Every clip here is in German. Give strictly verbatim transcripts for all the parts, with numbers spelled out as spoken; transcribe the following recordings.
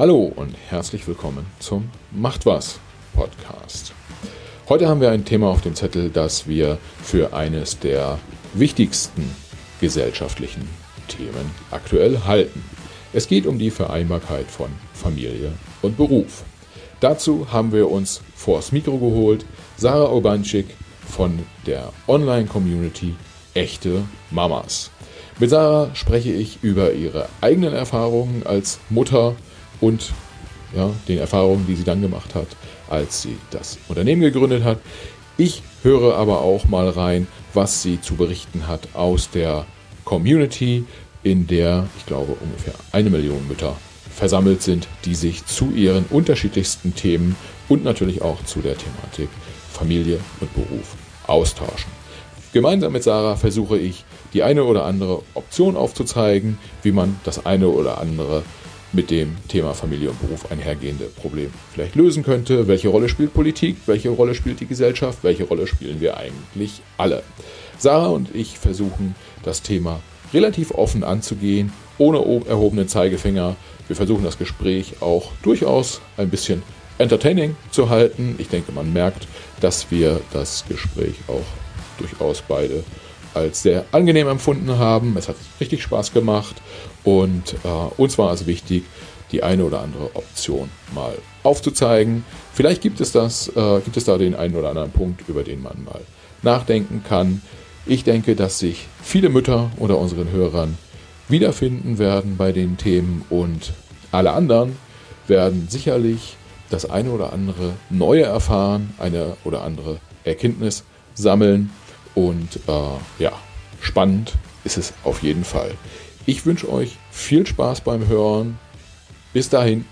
Hallo und herzlich willkommen zum Macht was Podcast. Heute haben wir ein Thema auf dem Zettel, das wir für eines der wichtigsten gesellschaftlichen Themen aktuell halten. Es geht um die Vereinbarkeit von Familie und Beruf. Dazu haben wir uns vors Mikro geholt Sarah Urbanczyk von der Online-Community Echte Mamas. Mit Sarah spreche ich über ihre eigenen Erfahrungen als Mutter und ja, den Erfahrungen, die sie dann gemacht hat, als sie das Unternehmen gegründet hat. Ich höre aber auch mal rein, was sie zu berichten hat aus der Community, in der, ich glaube, ungefähr eine Million Mütter versammelt sind, die sich zu ihren unterschiedlichsten Themen und natürlich auch zu der Thematik Familie und Beruf austauschen. Gemeinsam mit Sarah versuche ich, die eine oder andere Option aufzuzeigen, wie man das eine oder andere mit dem Thema Familie und Beruf einhergehende Problem vielleicht lösen könnte. Welche Rolle spielt Politik? Welche Rolle spielt die Gesellschaft? Welche Rolle spielen wir eigentlich alle? Sarah und ich versuchen, das Thema relativ offen anzugehen, ohne erhobenen Zeigefinger. Wir versuchen, das Gespräch auch durchaus ein bisschen entertaining zu halten. Ich denke, man merkt, dass wir das Gespräch auch durchaus beide als sehr angenehm empfunden haben. Es hat richtig Spaß gemacht und äh, uns war es wichtig, die eine oder andere Option mal aufzuzeigen. Vielleicht gibt es das, äh, gibt es da den einen oder anderen Punkt, über den man mal nachdenken kann. Ich denke, dass sich viele Mütter unter unseren Hörern wiederfinden werden bei den Themen und alle anderen werden sicherlich das eine oder andere Neue erfahren, eine oder andere Erkenntnis sammeln. Und äh, ja, spannend ist es auf jeden Fall. Ich wünsche euch viel Spaß beim Hören. Bis dahin.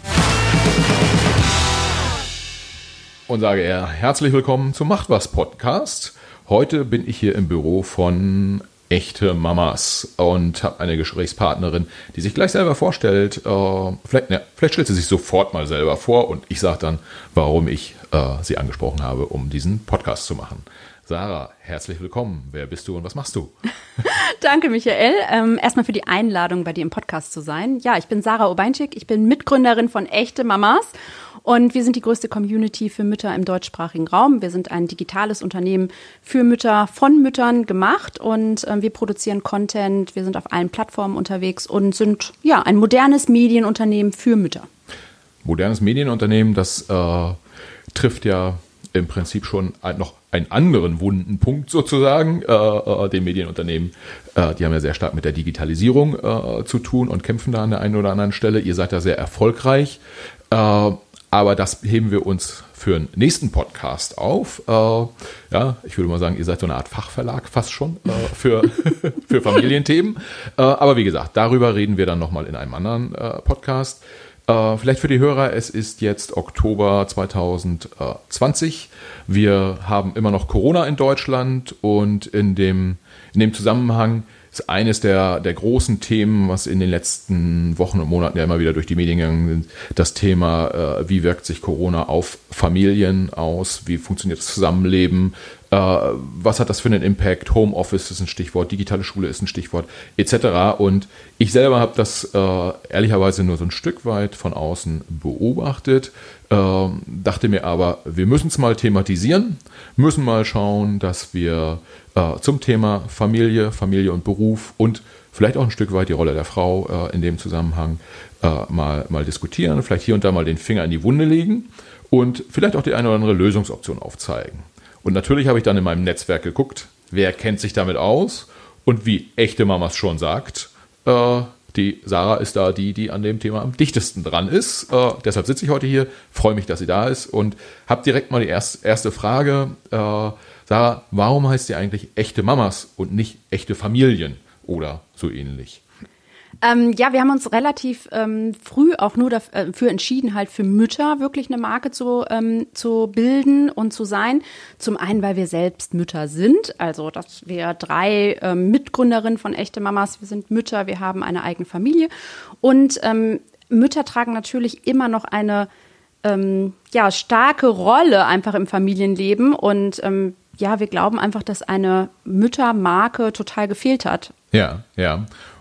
Und sage er herzlich willkommen zum Macht was Podcast. Heute bin ich hier im Büro von Echte Mamas und habe eine Gesprächspartnerin, die sich gleich selber vorstellt. Äh, vielleicht, ne, vielleicht stellt sie sich sofort mal selber vor und ich sage dann, warum ich äh, sie angesprochen habe, um diesen Podcast zu machen. Sarah, herzlich willkommen. Wer bist du und was machst du? Danke, Michael. Ähm, erstmal für die Einladung, bei dir im Podcast zu sein. Ja, ich bin Sarah Urbanczyk. Ich bin Mitgründerin von Echte Mamas. Und wir sind die größte Community für Mütter im deutschsprachigen Raum. Wir sind ein digitales Unternehmen für Mütter, von Müttern gemacht. Und ähm, wir produzieren Content. Wir sind auf allen Plattformen unterwegs und sind ja ein modernes Medienunternehmen für Mütter. Modernes Medienunternehmen, das äh, trifft ja im Prinzip schon noch einen anderen wunden Punkt sozusagen. Äh, äh, den Medienunternehmen, äh, die haben ja sehr stark mit der Digitalisierung äh, zu tun und kämpfen da an der einen oder anderen Stelle. Ihr seid da sehr erfolgreich, äh, aber das heben wir uns für einen nächsten Podcast auf. Äh, ja, ich würde mal sagen, ihr seid so eine Art Fachverlag fast schon äh, für, für Familienthemen. Äh, aber wie gesagt, darüber reden wir dann nochmal in einem anderen äh, Podcast. Uh, vielleicht für die Hörer, es ist jetzt Oktober zwanzig zwanzig. Wir haben immer noch Corona in Deutschland und in dem, in dem Zusammenhang ist eines der, der großen Themen, was in den letzten Wochen und Monaten ja immer wieder durch die Medien gegangen ist, das Thema, uh, wie wirkt sich Corona auf Familien aus, wie funktioniert das Zusammenleben, uh, was hat das für einen Impact, Homeoffice ist ein Stichwort, digitale Schule ist ein Stichwort, et cetera. Und ich selber habe das uh, ehrlicherweise nur so ein Stück weit von außen beobachtet, uh, dachte mir aber, wir müssen es mal thematisieren, müssen mal schauen, dass wir uh, zum Thema Familie, Familie und Beruf und vielleicht auch ein Stück weit die Rolle der Frau uh, in dem Zusammenhang uh, mal, mal diskutieren, vielleicht hier und da mal den Finger in die Wunde legen und vielleicht auch die eine oder andere Lösungsoption aufzeigen. Und natürlich habe ich dann in meinem Netzwerk geguckt, wer kennt sich damit aus und wie Echte Mamas schon sagt, äh, die Sarah ist da die, die an dem Thema am dichtesten dran ist. Äh, deshalb sitze ich heute hier, freue mich, dass sie da ist und habe direkt mal die erst, erste Frage. Äh, Sarah, warum heißt sie eigentlich Echte Mamas und nicht Echte Familien oder so ähnlich? Ähm, ja, wir haben uns relativ ähm, früh auch nur dafür entschieden, halt für Mütter wirklich eine Marke zu, ähm, zu bilden und zu sein. Zum einen, weil wir selbst Mütter sind, also dass wir drei ähm, Mitgründerinnen von Echte Mamas, wir sind Mütter, wir haben eine eigene Familie und ähm, Mütter tragen natürlich immer noch eine ähm, ja, starke Rolle einfach im Familienleben und ähm, ja, wir glauben einfach, dass eine Müttermarke total gefehlt hat. Ja, ja.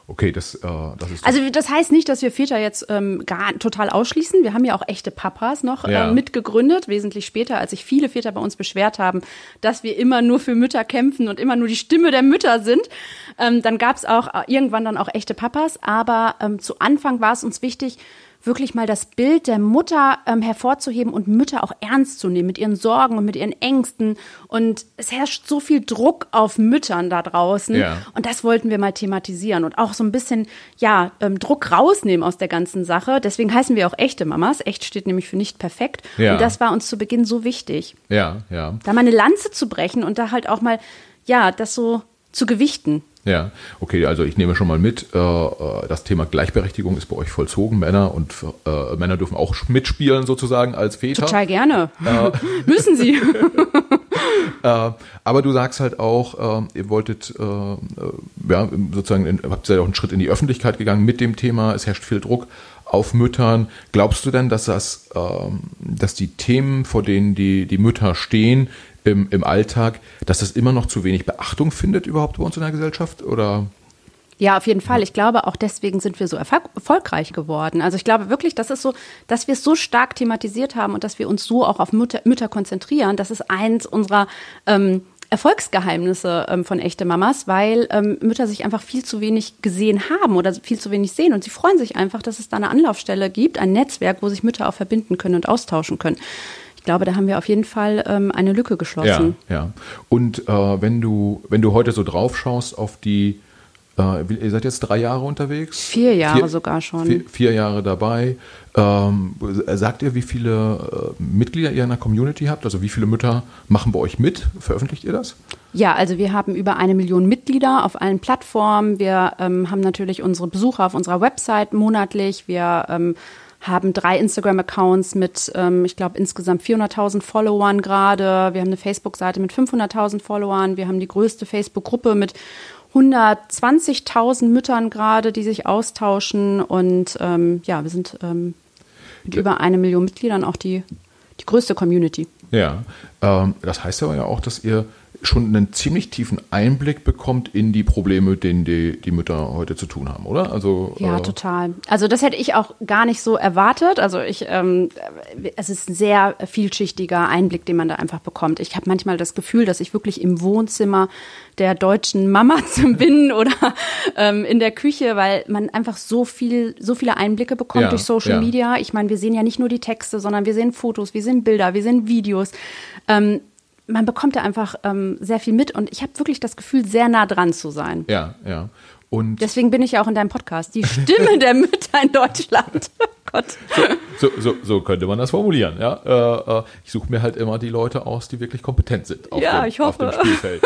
Okay, das, äh, das ist. Also das heißt nicht, dass wir Väter jetzt ähm, gar total ausschließen. Wir haben ja auch echte Papas noch ja. äh, mitgegründet, wesentlich später, als sich viele Väter bei uns beschwert haben, dass wir immer nur für Mütter kämpfen und immer nur die Stimme der Mütter sind. Ähm, dann gab es auch äh, irgendwann dann auch echte Papas. Aber ähm, zu Anfang war es uns wichtig, wirklich mal das Bild der Mutter ähm, hervorzuheben und Mütter auch ernst zu nehmen mit ihren Sorgen und mit ihren Ängsten. Und es herrscht so viel Druck auf Müttern da draußen. Ja. Und das wollten wir mal thematisieren und auch so ein bisschen, ja, ähm, Druck rausnehmen aus der ganzen Sache. Deswegen heißen wir auch echte Mamas. Echt steht nämlich für nicht perfekt. Ja. Und das war uns zu Beginn so wichtig. Ja, ja. Da mal eine Lanze zu brechen und da halt auch mal, ja, das so zu gewichten. Ja, okay, also ich nehme schon mal mit, äh, das Thema Gleichberechtigung ist bei euch vollzogen. Männer und äh, Männer dürfen auch mitspielen sozusagen als Väter. Total gerne. Äh. Müssen sie. äh, aber du sagst halt auch, äh, ihr wolltet, äh, ja, sozusagen, in, habt ihr ja auch einen Schritt in die Öffentlichkeit gegangen mit dem Thema, es herrscht viel Druck auf Müttern. Glaubst du denn, dass das, äh, dass die Themen, vor denen die, die Mütter stehen, Im, im Alltag, dass das immer noch zu wenig Beachtung findet überhaupt bei uns in der Gesellschaft? Oder? Ja, auf jeden Fall. Ich glaube, auch deswegen sind wir so erfolg- erfolgreich geworden. Also ich glaube wirklich, das ist so, dass wir es so stark thematisiert haben und dass wir uns so auch auf Mütter, Mütter konzentrieren. Das ist eins unserer ähm, Erfolgsgeheimnisse ähm, von echte Mamas, weil ähm, Mütter sich einfach viel zu wenig gesehen haben oder viel zu wenig sehen. Und sie freuen sich einfach, dass es da eine Anlaufstelle gibt, ein Netzwerk, wo sich Mütter auch verbinden können und austauschen können. Ich glaube, da haben wir auf jeden Fall ähm, eine Lücke geschlossen. Ja, ja. Und äh, wenn du, wenn du heute so drauf schaust auf die, äh, ihr seid jetzt drei Jahre unterwegs? Vier Jahre vier, sogar schon. Vier, vier Jahre dabei. Ähm, sagt ihr, wie viele äh, Mitglieder ihr in der Community habt? Also wie viele Mütter machen bei euch mit? Veröffentlicht ihr das? Ja, also wir haben über eine Million Mitglieder auf allen Plattformen. Wir ähm, haben natürlich unsere Besucher auf unserer Website monatlich. Wir ähm, haben drei Instagram-Accounts mit, ähm, ich glaube, insgesamt vierhunderttausend Followern gerade. Wir haben eine Facebook-Seite mit fünfhunderttausend Followern. Wir haben die größte Facebook-Gruppe mit hundertzwanzigtausend Müttern gerade, die sich austauschen. Und ähm, ja, wir sind ähm, mit ja. über eine Million Mitgliedern auch die, die größte Community. Ja, ähm, das heißt aber ja auch, dass ihr schon einen ziemlich tiefen Einblick bekommt in die Probleme, mit denen die, die Mütter heute zu tun haben, oder? Also, ja, äh total. Also das hätte ich auch gar nicht so erwartet. Also ich, ähm, es ist ein sehr vielschichtiger Einblick, den man da einfach bekommt. Ich habe manchmal das Gefühl, dass ich wirklich im Wohnzimmer der deutschen Mama bin oder ähm, in der Küche, weil man einfach so viel, so viele Einblicke bekommt ja, durch Social ja. Media. Ich meine, wir sehen ja nicht nur die Texte, sondern wir sehen Fotos, wir sehen Bilder, wir sehen Videos. Ähm, man bekommt da einfach ähm, sehr viel mit und ich habe wirklich das Gefühl, sehr nah dran zu sein. Ja, ja. Und deswegen bin ich ja auch in deinem Podcast, die Stimme der Mütter in Deutschland. Oh Gott. So, so, so, so könnte man das formulieren. Ja? Äh, äh, ich suche mir halt immer die Leute aus, die wirklich kompetent sind auf, ja, dem, ich hoffe. auf dem Spielfeld.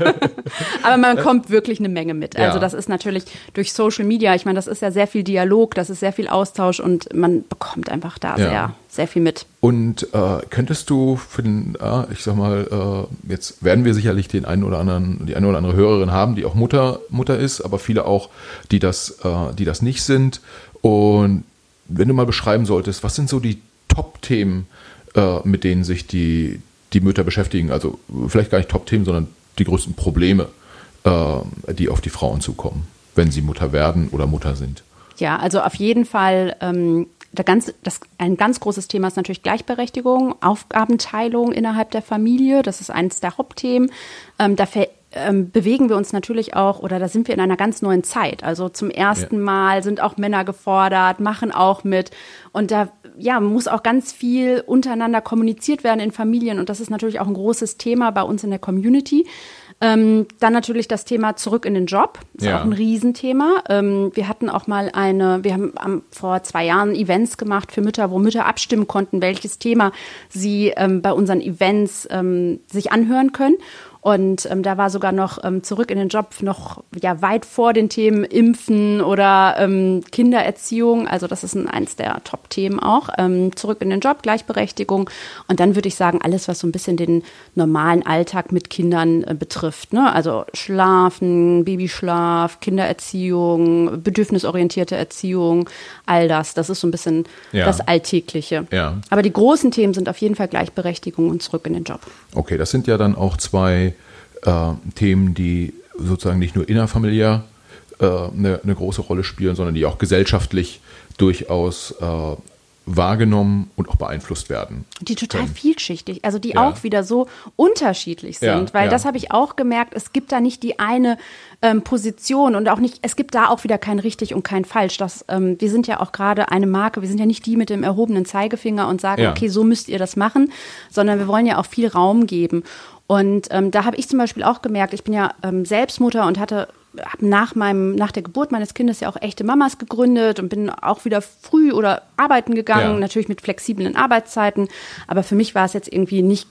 Aber man kommt wirklich eine Menge mit. Also ja. das ist natürlich durch Social Media, ich meine, das ist ja sehr viel Dialog, das ist sehr viel Austausch und man bekommt einfach da ja. sehr, sehr viel mit. Und äh, könntest du für den, äh, ich sag mal, äh, jetzt werden wir sicherlich den einen oder anderen, die eine oder andere Hörerin haben, die auch Mutter, Mutter ist, aber viele auch, die das, äh, die das nicht sind. Und wenn du mal beschreiben solltest, was sind so die Top-Themen, äh, mit denen sich die, die Mütter beschäftigen? Also vielleicht gar nicht Top-Themen, sondern die größten Probleme, äh, die auf die Frauen zukommen, wenn sie Mutter werden oder Mutter sind. Ja, also auf jeden Fall ähm, der ganz, das, ein ganz großes Thema ist natürlich Gleichberechtigung, Aufgabenteilung innerhalb der Familie. Das ist eines der Hauptthemen. Ähm, da ver- ähm, bewegen wir uns natürlich auch, oder da sind wir in einer ganz neuen Zeit. Also zum ersten ja. Mal sind auch Männer gefordert, machen auch mit. Und da ja, muss auch ganz viel untereinander kommuniziert werden in Familien. Und das ist natürlich auch ein großes Thema bei uns in der Community. Ähm, dann natürlich das Thema zurück in den Job, ist ja. auch ein Riesenthema. Ähm, wir hatten auch mal eine, wir haben am, vor zwei Jahren Events gemacht für Mütter, wo Mütter abstimmen konnten, welches Thema sie ähm, bei unseren Events ähm, sich anhören können. Und ähm, da war sogar noch ähm, zurück in den Job noch ja weit vor den Themen Impfen oder ähm, Kindererziehung. Also das ist ein, eins der Top-Themen auch. Ähm, zurück in den Job, Gleichberechtigung. Und dann würde ich sagen, alles, was so ein bisschen den normalen Alltag mit Kindern äh, betrifft. Ne? Also Schlafen, Babyschlaf, Kindererziehung, bedürfnisorientierte Erziehung, all das. Das ist so ein bisschen ja. das Alltägliche. Ja. Aber die großen Themen sind auf jeden Fall Gleichberechtigung und zurück in den Job. Okay, das sind ja dann auch zwei Äh, Themen, die sozusagen nicht nur innerfamiliär äh, eine, eine große Rolle spielen, sondern die auch gesellschaftlich durchaus äh, wahrgenommen und auch beeinflusst werden. Die total können. vielschichtig, also die Ja. auch wieder so unterschiedlich sind, Ja, weil ja. das habe ich auch gemerkt, es gibt da nicht die eine ähm, Position und auch nicht, es gibt da auch wieder kein richtig und kein falsch. Das, ähm, wir sind ja auch gerade eine Marke, wir sind ja nicht die mit dem erhobenen Zeigefinger und sagen, Ja. okay, so müsst ihr das machen, sondern wir wollen ja auch viel Raum geben. Und ähm, da habe ich zum Beispiel auch gemerkt, ich bin ja ähm, selbst Mutter und hatte hab nach meinem nach der Geburt meines Kindes ja auch echte Mamas gegründet und bin auch wieder früh oder arbeiten gegangen, Ja. natürlich mit flexiblen Arbeitszeiten. Aber für mich war es jetzt irgendwie nicht,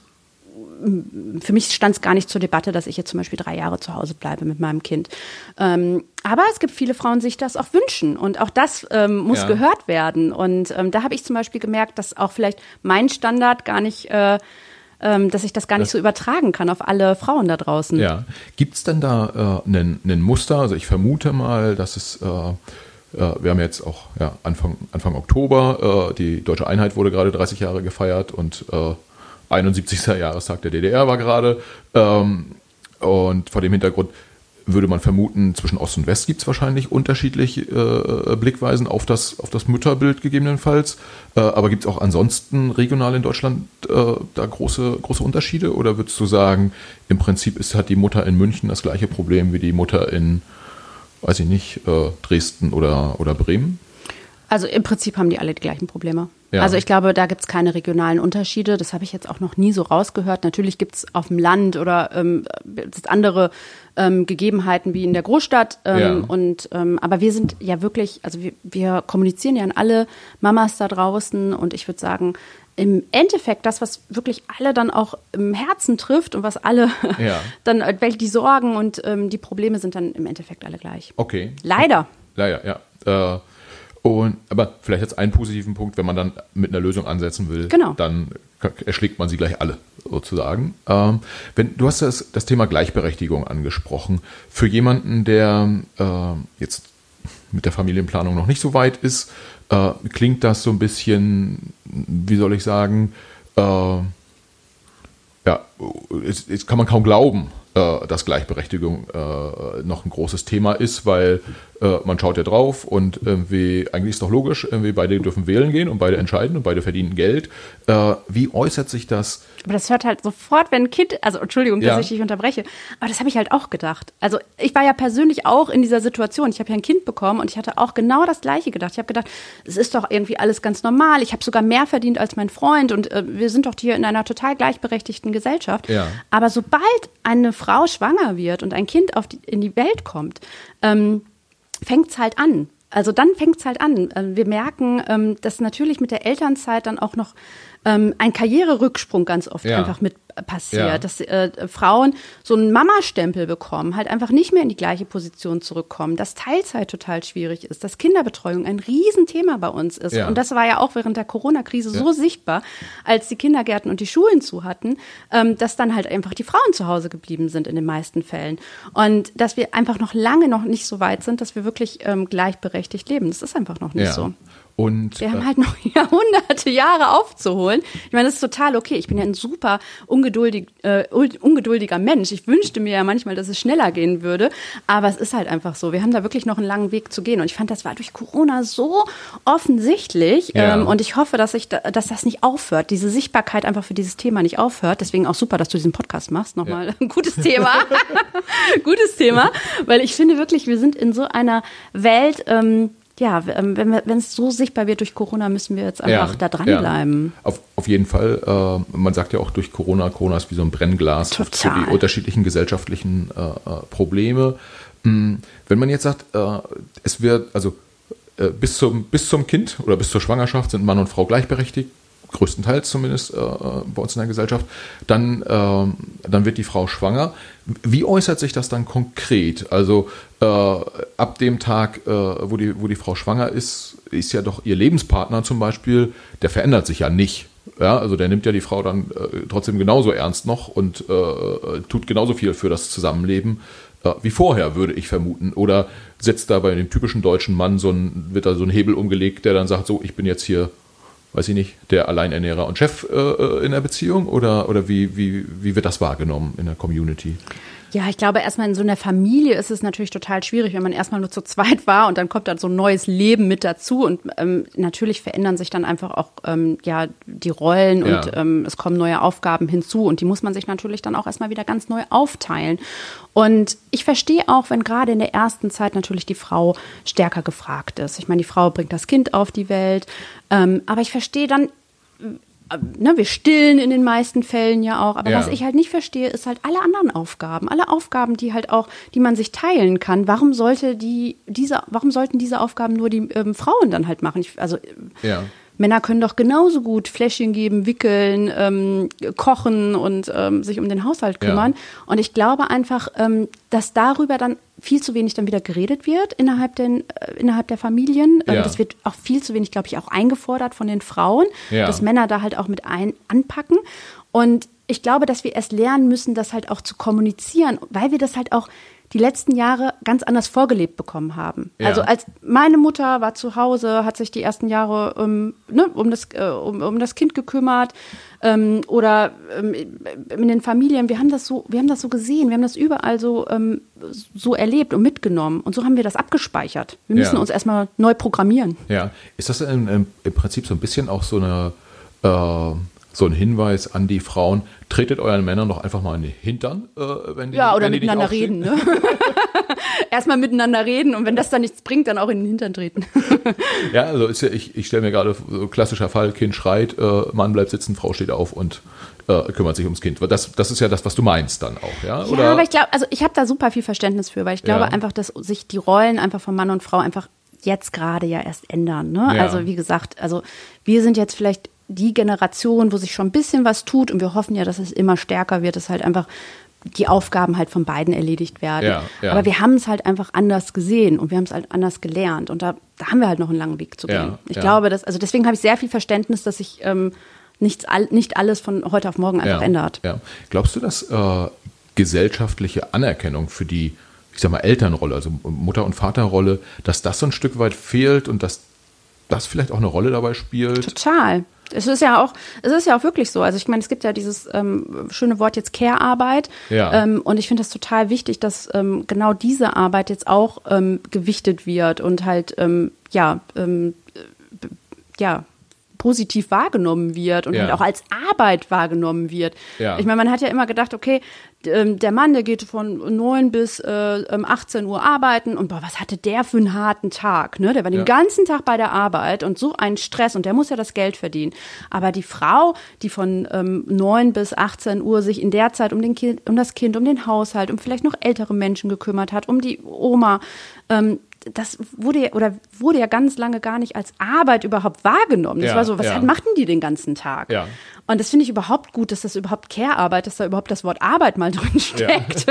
für mich stand es gar nicht zur Debatte, dass ich jetzt zum Beispiel drei Jahre zu Hause bleibe mit meinem Kind. Ähm, aber es gibt viele Frauen, die sich das auch wünschen und auch das ähm, muss Ja. gehört werden. Und ähm, da habe ich zum Beispiel gemerkt, dass auch vielleicht mein Standard gar nicht äh, ähm, dass ich das gar nicht so übertragen kann auf alle Frauen da draußen. Ja. Gibt es denn da äh, einen, einen Muster? Also ich vermute mal, dass es, äh, äh, wir haben jetzt auch ja, Anfang, Anfang Oktober, äh, die Deutsche Einheit wurde gerade dreißig Jahre gefeiert und äh, einundsiebzigsten Jahrestag der D D R war gerade. Ähm, und vor dem Hintergrund würde man vermuten, zwischen Ost und West gibt es wahrscheinlich unterschiedliche äh, Blickweisen auf das, auf das Mütterbild gegebenenfalls. Äh, aber gibt es auch ansonsten regional in Deutschland äh, da große, große Unterschiede? Oder würdest du sagen, im Prinzip ist, hat die Mutter in München das gleiche Problem wie die Mutter in, weiß ich nicht, äh, Dresden oder, oder Bremen? Also im Prinzip haben die alle die gleichen Probleme. Ja. Also ich glaube, da gibt es keine regionalen Unterschiede. Das habe ich jetzt auch noch nie so rausgehört. Natürlich gibt es auf dem Land oder ähm, andere ähm, Gegebenheiten wie in der Großstadt. Ähm, Ja. und, ähm, aber wir sind ja wirklich, also wir, wir kommunizieren ja an alle Mamas da draußen. Und ich würde sagen, im Endeffekt das, was wirklich alle dann auch im Herzen trifft und was alle Ja. dann, weil die Sorgen und ähm, die Probleme sind dann im Endeffekt alle gleich. Okay. Leider. Leider, ja. Äh, Und, aber vielleicht jetzt einen positiven Punkt, wenn man dann mit einer Lösung ansetzen will, Genau. dann erschlägt man sie gleich alle, sozusagen. Ähm, wenn, du hast das, das Thema Gleichberechtigung angesprochen. Für jemanden, der äh, jetzt mit der Familienplanung noch nicht so weit ist, äh, klingt das so ein bisschen, wie soll ich sagen, äh, ja, jetzt, jetzt kann man kaum glauben, äh, dass Gleichberechtigung äh, noch ein großes Thema ist, weil äh, man schaut ja drauf und irgendwie, eigentlich ist doch logisch, irgendwie beide dürfen wählen gehen und beide entscheiden und beide verdienen Geld. Äh, wie äußert sich das? Aber das hört halt sofort, wenn ein Kind, also Entschuldigung, dass Ja. ich dich unterbreche, aber das habe ich halt auch gedacht. Also ich war ja persönlich auch in dieser Situation. Ich habe ja ein Kind bekommen und ich hatte auch genau das Gleiche gedacht. Ich habe gedacht, es ist doch irgendwie alles ganz normal. Ich habe sogar mehr verdient als mein Freund und äh, wir sind doch hier in einer total gleichberechtigten Gesellschaft. Ja. Aber sobald eine Frau schwanger wird und ein Kind auf die, in die Welt kommt, ähm, fängt es halt an. Also dann fängt es halt an. Wir merken, ähm, dass natürlich mit der Elternzeit dann auch noch ähm, ein Karriererücksprung ganz oft Ja. einfach mit passiert, Ja. dass äh, Frauen so einen Mama-Stempel bekommen, halt einfach nicht mehr in die gleiche Position zurückkommen, dass Teilzeit total schwierig ist, dass Kinderbetreuung ein Riesenthema bei uns ist. Ja. Und das war ja auch während der Corona-Krise Ja. so sichtbar, als die Kindergärten und die Schulen zu hatten, ähm, dass dann halt einfach die Frauen zu Hause geblieben sind in den meisten Fällen. Und dass wir einfach noch lange noch nicht so weit sind, dass wir wirklich ähm, gleichberechtigt leben. Das ist einfach noch nicht Ja. so. Und Wir haben äh, halt noch Jahrhunderte, Jahre aufzuholen. Ich meine, das ist total okay. Ich bin ja ein super ungeduldig, äh, ungeduldiger Mensch. Ich wünschte mir ja manchmal, dass es schneller gehen würde. Aber es ist halt einfach so. Wir haben da wirklich noch einen langen Weg zu gehen. Und ich fand, das war durch Corona so offensichtlich. Ja. Ähm, und ich hoffe, dass, ich da, dass das nicht aufhört. Diese Sichtbarkeit einfach für dieses Thema nicht aufhört. Deswegen auch super, dass du diesen Podcast machst. Nochmal ein gutes Thema. Gutes Thema. Weil ich finde wirklich, wir sind in so einer Welt, ähm, ja, wenn wir- wenn es so sichtbar wird durch Corona, müssen wir jetzt einfach Ja, da dranbleiben. ja. Auf, auf jeden Fall. Äh, man sagt ja auch durch Corona, Corona ist wie so ein Brennglas für Total. die unterschiedlichen gesellschaftlichen äh, äh, Probleme. Mm, Wenn man jetzt sagt, äh, es wird, also äh, bis, zum, bis zum Kind oder bis zur Schwangerschaft sind Mann und Frau gleichberechtigt, größtenteils zumindest äh, bei uns in der Gesellschaft, dann, ähm, dann wird die Frau schwanger. Wie äußert sich das dann konkret? Also äh, ab dem Tag, äh, wo, die, wo die Frau schwanger ist, ist ja doch ihr Lebenspartner zum Beispiel, der verändert sich ja nicht. Ja, also der nimmt ja die Frau dann äh, trotzdem genauso ernst noch und äh, tut genauso viel für das Zusammenleben äh, wie vorher, würde ich vermuten. Oder setzt da bei dem typischen deutschen Mann so ein, wird da so ein Hebel umgelegt, der dann sagt, so, ich bin jetzt hier, weiß ich nicht, der Alleinernährer und Chef äh, in der Beziehung? Oder, oder wie, wie, wie wird das wahrgenommen in der Community? Ja, ich glaube, erstmal in so einer Familie ist es natürlich total schwierig, wenn man erstmal nur zu zweit war und dann kommt dann so ein neues Leben mit dazu. Und ähm, natürlich verändern sich dann einfach auch ähm, ja, die Rollen und Ja. ähm, es kommen neue Aufgaben hinzu. Und die muss man sich natürlich dann auch erstmal wieder ganz neu aufteilen. Und ich verstehe auch, wenn gerade in der ersten Zeit natürlich die Frau stärker gefragt ist. Ich meine, die Frau bringt das Kind auf die Welt. Ähm, aber ich verstehe dann, Ne, wir stillen in den meisten Fällen ja auch, aber Ja. was ich halt nicht verstehe, ist halt alle anderen Aufgaben, alle Aufgaben, die halt auch, die man sich teilen kann. Warum sollte die diese, warum sollten diese Aufgaben nur die ähm, Frauen dann halt machen? Ich, also Ja. Männer können doch genauso gut Fläschchen geben, wickeln, ähm, kochen und ähm, sich um den Haushalt kümmern. Ja. Und ich glaube einfach, ähm, dass darüber dann viel zu wenig dann wieder geredet wird innerhalb, den, äh, innerhalb der Familien. Ähm, Ja. Das wird auch viel zu wenig, glaube ich, auch eingefordert von den Frauen, Ja. dass Männer da halt auch mit ein anpacken. Und ich glaube, dass wir erst lernen müssen, das halt auch zu kommunizieren, weil wir das halt auch die letzten Jahre ganz anders vorgelebt bekommen haben. Ja. Also als meine Mutter war zu Hause, hat sich die ersten Jahre ähm, ne, um, das, äh, um, um das Kind gekümmert ähm, oder ähm, in den Familien. Wir haben das so, wir haben das so gesehen, wir haben das überall so, ähm, so erlebt und mitgenommen. Und so haben wir das abgespeichert. Wir müssen Ja. uns erstmal neu programmieren. Ja, ist das im, im, im Prinzip so ein bisschen auch so eine äh, so ein Hinweis an die Frauen, tretet euren Männern doch einfach mal in den Hintern, äh, wenn die Ja, oder wenn die nicht miteinander aufstehen. reden. Ne? Erstmal miteinander reden und wenn das dann nichts bringt, dann auch in den Hintern treten. Ja, also ist ja, ich, ich stelle mir gerade so klassischer Fall, Kind schreit, äh, Mann bleibt sitzen, Frau steht auf und äh, kümmert sich ums Kind. Das, das ist ja das, was du meinst dann auch, ja? Oder? Ja, aber ich glaube, also ich habe da super viel Verständnis für, weil ich glaube Ja. einfach, dass sich die Rollen einfach von Mann und Frau einfach jetzt gerade ja erst ändern. Ne? Ja. Also wie gesagt, also wir sind jetzt vielleicht die Generation, wo sich schon ein bisschen was tut und wir hoffen ja, dass es immer stärker wird, dass halt einfach die Aufgaben halt von beiden erledigt werden. Ja, ja. Aber wir haben es halt einfach anders gesehen und wir haben es halt anders gelernt und da, da haben wir halt noch einen langen Weg zu gehen. Ja, ich ja. glaube, dass, also deswegen habe ich sehr viel Verständnis, dass sich ähm, nichts, all, nicht alles von heute auf morgen einfach ja, ändert. Ja. Glaubst du, dass äh, gesellschaftliche Anerkennung für die, ich sag mal, Elternrolle, also Mutter- und Vaterrolle, dass das so ein Stück weit fehlt und dass das vielleicht auch eine Rolle dabei spielt? Total. Es ist ja auch, es ist ja auch wirklich so. Also ich meine, es gibt ja dieses ähm, schöne Wort jetzt Care-Arbeit. Ja. Ähm, und ich finde das total wichtig, dass ähm, genau diese Arbeit jetzt auch ähm, gewichtet wird und halt ähm, ja, ähm, äh, ja, positiv wahrgenommen wird und Ja. halt auch als Arbeit wahrgenommen wird. Ja. Ich meine, man hat ja immer gedacht, okay, ähm, der Mann, der geht von neun bis äh, achtzehn Uhr arbeiten und boah, was hatte der für einen harten Tag, ne? Der war den Ja. ganzen Tag bei der Arbeit und so ein Stress und der muss ja das Geld verdienen. Aber die Frau, die von ähm, neun bis achtzehn Uhr sich in der Zeit um, den kind, um das Kind, um den Haushalt, um vielleicht noch ältere Menschen gekümmert hat, um die Oma, ähm, das wurde ja, oder wurde ja ganz lange gar nicht als Arbeit überhaupt wahrgenommen. Das Ja, war so, was ja. hat, machten die den ganzen Tag? Ja. Und das finde ich überhaupt gut, dass das überhaupt Care-Arbeit, dass da überhaupt das Wort Arbeit mal drin steckt.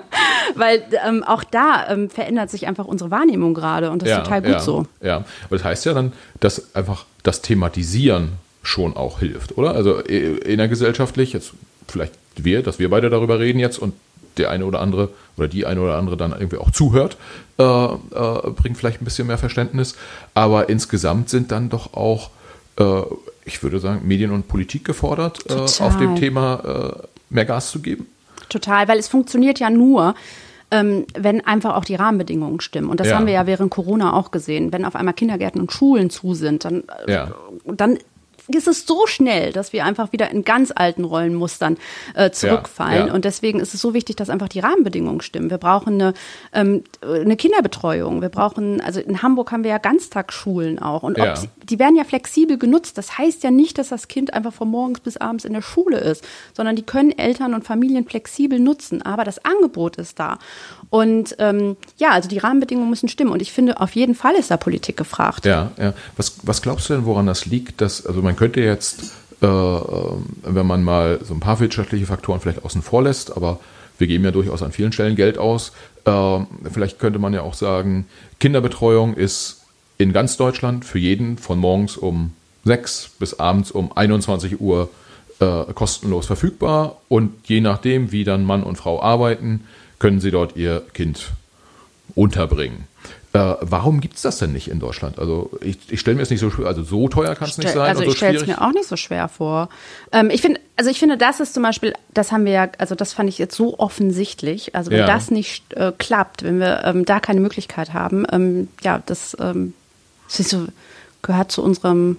Weil ähm, auch da ähm, verändert sich einfach unsere Wahrnehmung gerade und das ist total gut ja, so. Ja, aber das heißt ja dann, dass einfach das Thematisieren schon auch hilft, oder? Also äh, innergesellschaftlich, jetzt vielleicht wir, dass wir beide darüber reden jetzt und der eine oder andere oder die eine oder andere dann irgendwie auch zuhört, äh, äh, bringt vielleicht ein bisschen mehr Verständnis. Aber insgesamt sind dann doch auch, äh, ich würde sagen, Medien und Politik gefordert, äh, Total. auf dem Thema äh, mehr Gas zu geben. Total, weil es funktioniert ja nur, ähm, wenn einfach auch die Rahmenbedingungen stimmen. Und das Ja. haben wir ja während Corona auch gesehen. Wenn auf einmal Kindergärten und Schulen zu sind, dann, äh, Ja. dann ist es so schnell, dass wir einfach wieder in ganz alten Rollenmustern äh, zurückfallen. Ja, ja. Und deswegen ist es so wichtig, dass einfach die Rahmenbedingungen stimmen. Wir brauchen eine, ähm, eine Kinderbetreuung. Wir brauchen, also in Hamburg haben wir ja Ganztagsschulen auch. Und ob Ja. sie, die werden ja flexibel genutzt. Das heißt ja nicht, dass das Kind einfach von morgens bis abends in der Schule ist, sondern die können Eltern und Familien flexibel nutzen. Aber das Angebot ist da. Und ähm, ja, also die Rahmenbedingungen müssen stimmen. Und ich finde, auf jeden Fall ist da Politik gefragt. Ja, ja. Was, was glaubst du denn, woran das liegt? Dass, also man könnte jetzt, äh, wenn man mal so ein paar wirtschaftliche Faktoren vielleicht außen vor lässt, aber wir geben ja durchaus an vielen Stellen Geld aus. Äh, vielleicht könnte man ja auch sagen, Kinderbetreuung ist in ganz Deutschland für jeden von morgens um sechs bis abends um einundzwanzig Uhr äh, kostenlos verfügbar. Und je nachdem, wie dann Mann und Frau arbeiten, können sie dort ihr Kind unterbringen. Äh, warum gibt es das denn nicht in Deutschland? Also ich, ich stelle mir es nicht so schwer, also so teuer kann es nicht sein. Also und so ich stelle es mir auch nicht so schwer vor. Ähm, ich finde, also ich finde, das ist zum Beispiel, das haben wir ja, also das fand ich jetzt so offensichtlich. Also wenn Ja. das nicht äh, klappt, wenn wir ähm, da keine Möglichkeit haben, ähm, ja, das, ähm, das ist so, gehört zu unserem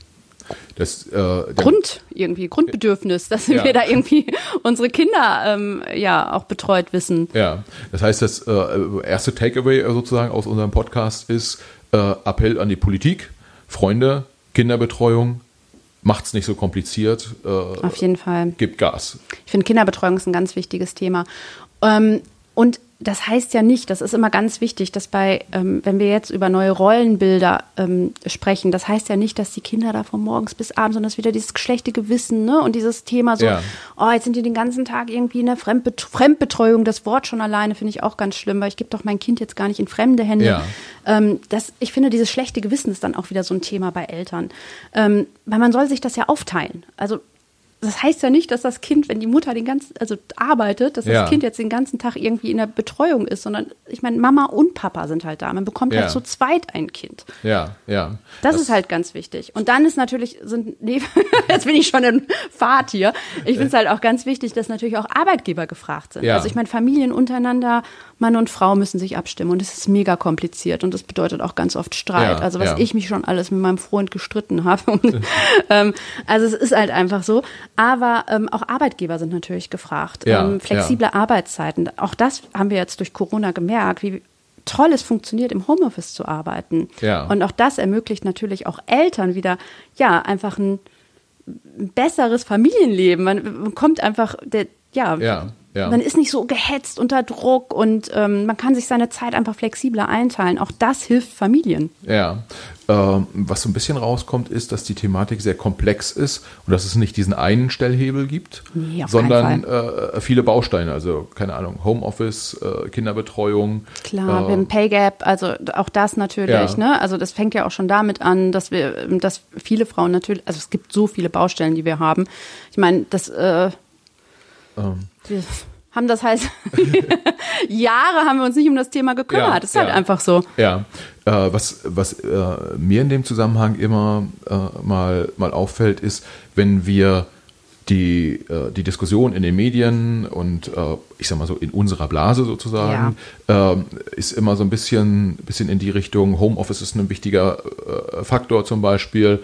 Das, äh, der, Grund irgendwie, Grundbedürfnis, dass Ja. wir da irgendwie unsere Kinder ähm, ja auch betreut wissen. Ja, das heißt, das äh, erste Takeaway sozusagen aus unserem Podcast ist äh, Appell an die Politik, Freunde, Kinderbetreuung, macht's nicht so kompliziert, äh, Auf jeden Fall. gibt Gas. Ich finde, Kinderbetreuung ist ein ganz wichtiges Thema. Ähm, und das heißt ja nicht, das ist immer ganz wichtig, dass bei, ähm, wenn wir jetzt über neue Rollenbilder ähm, sprechen, das heißt ja nicht, dass die Kinder da von morgens bis abends, sondern dass wieder dieses schlechte Gewissen, ne, und dieses Thema so, Ja. oh, jetzt sind die den ganzen Tag irgendwie in der Fremdbet- Fremdbetreuung, das Wort schon alleine finde ich auch ganz schlimm, weil ich gebe doch mein Kind jetzt gar nicht in fremde Hände. Ja. Ähm, das, ich finde, dieses schlechte Gewissen ist dann auch wieder so ein Thema bei Eltern, ähm, weil man soll sich das ja aufteilen. Also das heißt ja nicht, dass das Kind, wenn die Mutter den ganzen, also arbeitet, dass das Ja. Kind jetzt den ganzen Tag irgendwie in der Betreuung ist, sondern ich meine, Mama und Papa sind halt da. Man bekommt Ja. halt zu zweit ein Kind. Ja, ja. Das, ist halt ganz wichtig. Und dann ist natürlich, sind, nee, jetzt bin ich schon in Fahrt hier. Ich finde es halt auch ganz wichtig, dass natürlich auch Arbeitgeber gefragt sind. Ja. Also ich meine, Familien untereinander, Mann und Frau müssen sich abstimmen und es ist mega kompliziert und das bedeutet auch ganz oft Streit. Ja, also was ja. ich mich schon alles mit meinem Freund gestritten habe. Und, ähm, also es ist halt einfach so. Aber ähm, auch Arbeitgeber sind natürlich gefragt. Ja, ähm, flexible Arbeitszeiten. Auch das haben wir jetzt durch Corona gemerkt, wie toll es funktioniert, im Homeoffice zu arbeiten. Ja. Und auch das ermöglicht natürlich auch Eltern wieder, ja, einfach ein besseres Familienleben. Man, man kommt einfach, der, ja, Ja, ja. man ist nicht so gehetzt unter Druck und ähm, man kann sich seine Zeit einfach flexibler einteilen. Auch das hilft Familien. Ja, ähm, was so ein bisschen rauskommt, ist, dass die Thematik sehr komplex ist und dass es nicht diesen einen Stellhebel gibt, Nee, auf sondern keinen äh, viele Bausteine, also keine Ahnung, Homeoffice, äh, Kinderbetreuung. Klar, äh, wir haben Pay Gap, also auch das natürlich, Ja. ne? Also das fängt ja auch schon damit an, dass wir, dass viele Frauen natürlich, also es gibt so viele Baustellen, die wir haben. Ich meine, das, äh, ähm, wir haben das heißt, Jahre haben wir uns nicht um das Thema gekümmert. Ja, das ist halt ja. einfach so. Ja, äh, was, was äh, mir in dem Zusammenhang immer äh, mal, mal auffällt, ist, wenn wir die, äh, die Diskussion in den Medien und äh, ich sag mal so in unserer Blase sozusagen, äh, ist immer so ein bisschen, bisschen in die Richtung, Homeoffice ist ein wichtiger äh, Faktor zum Beispiel.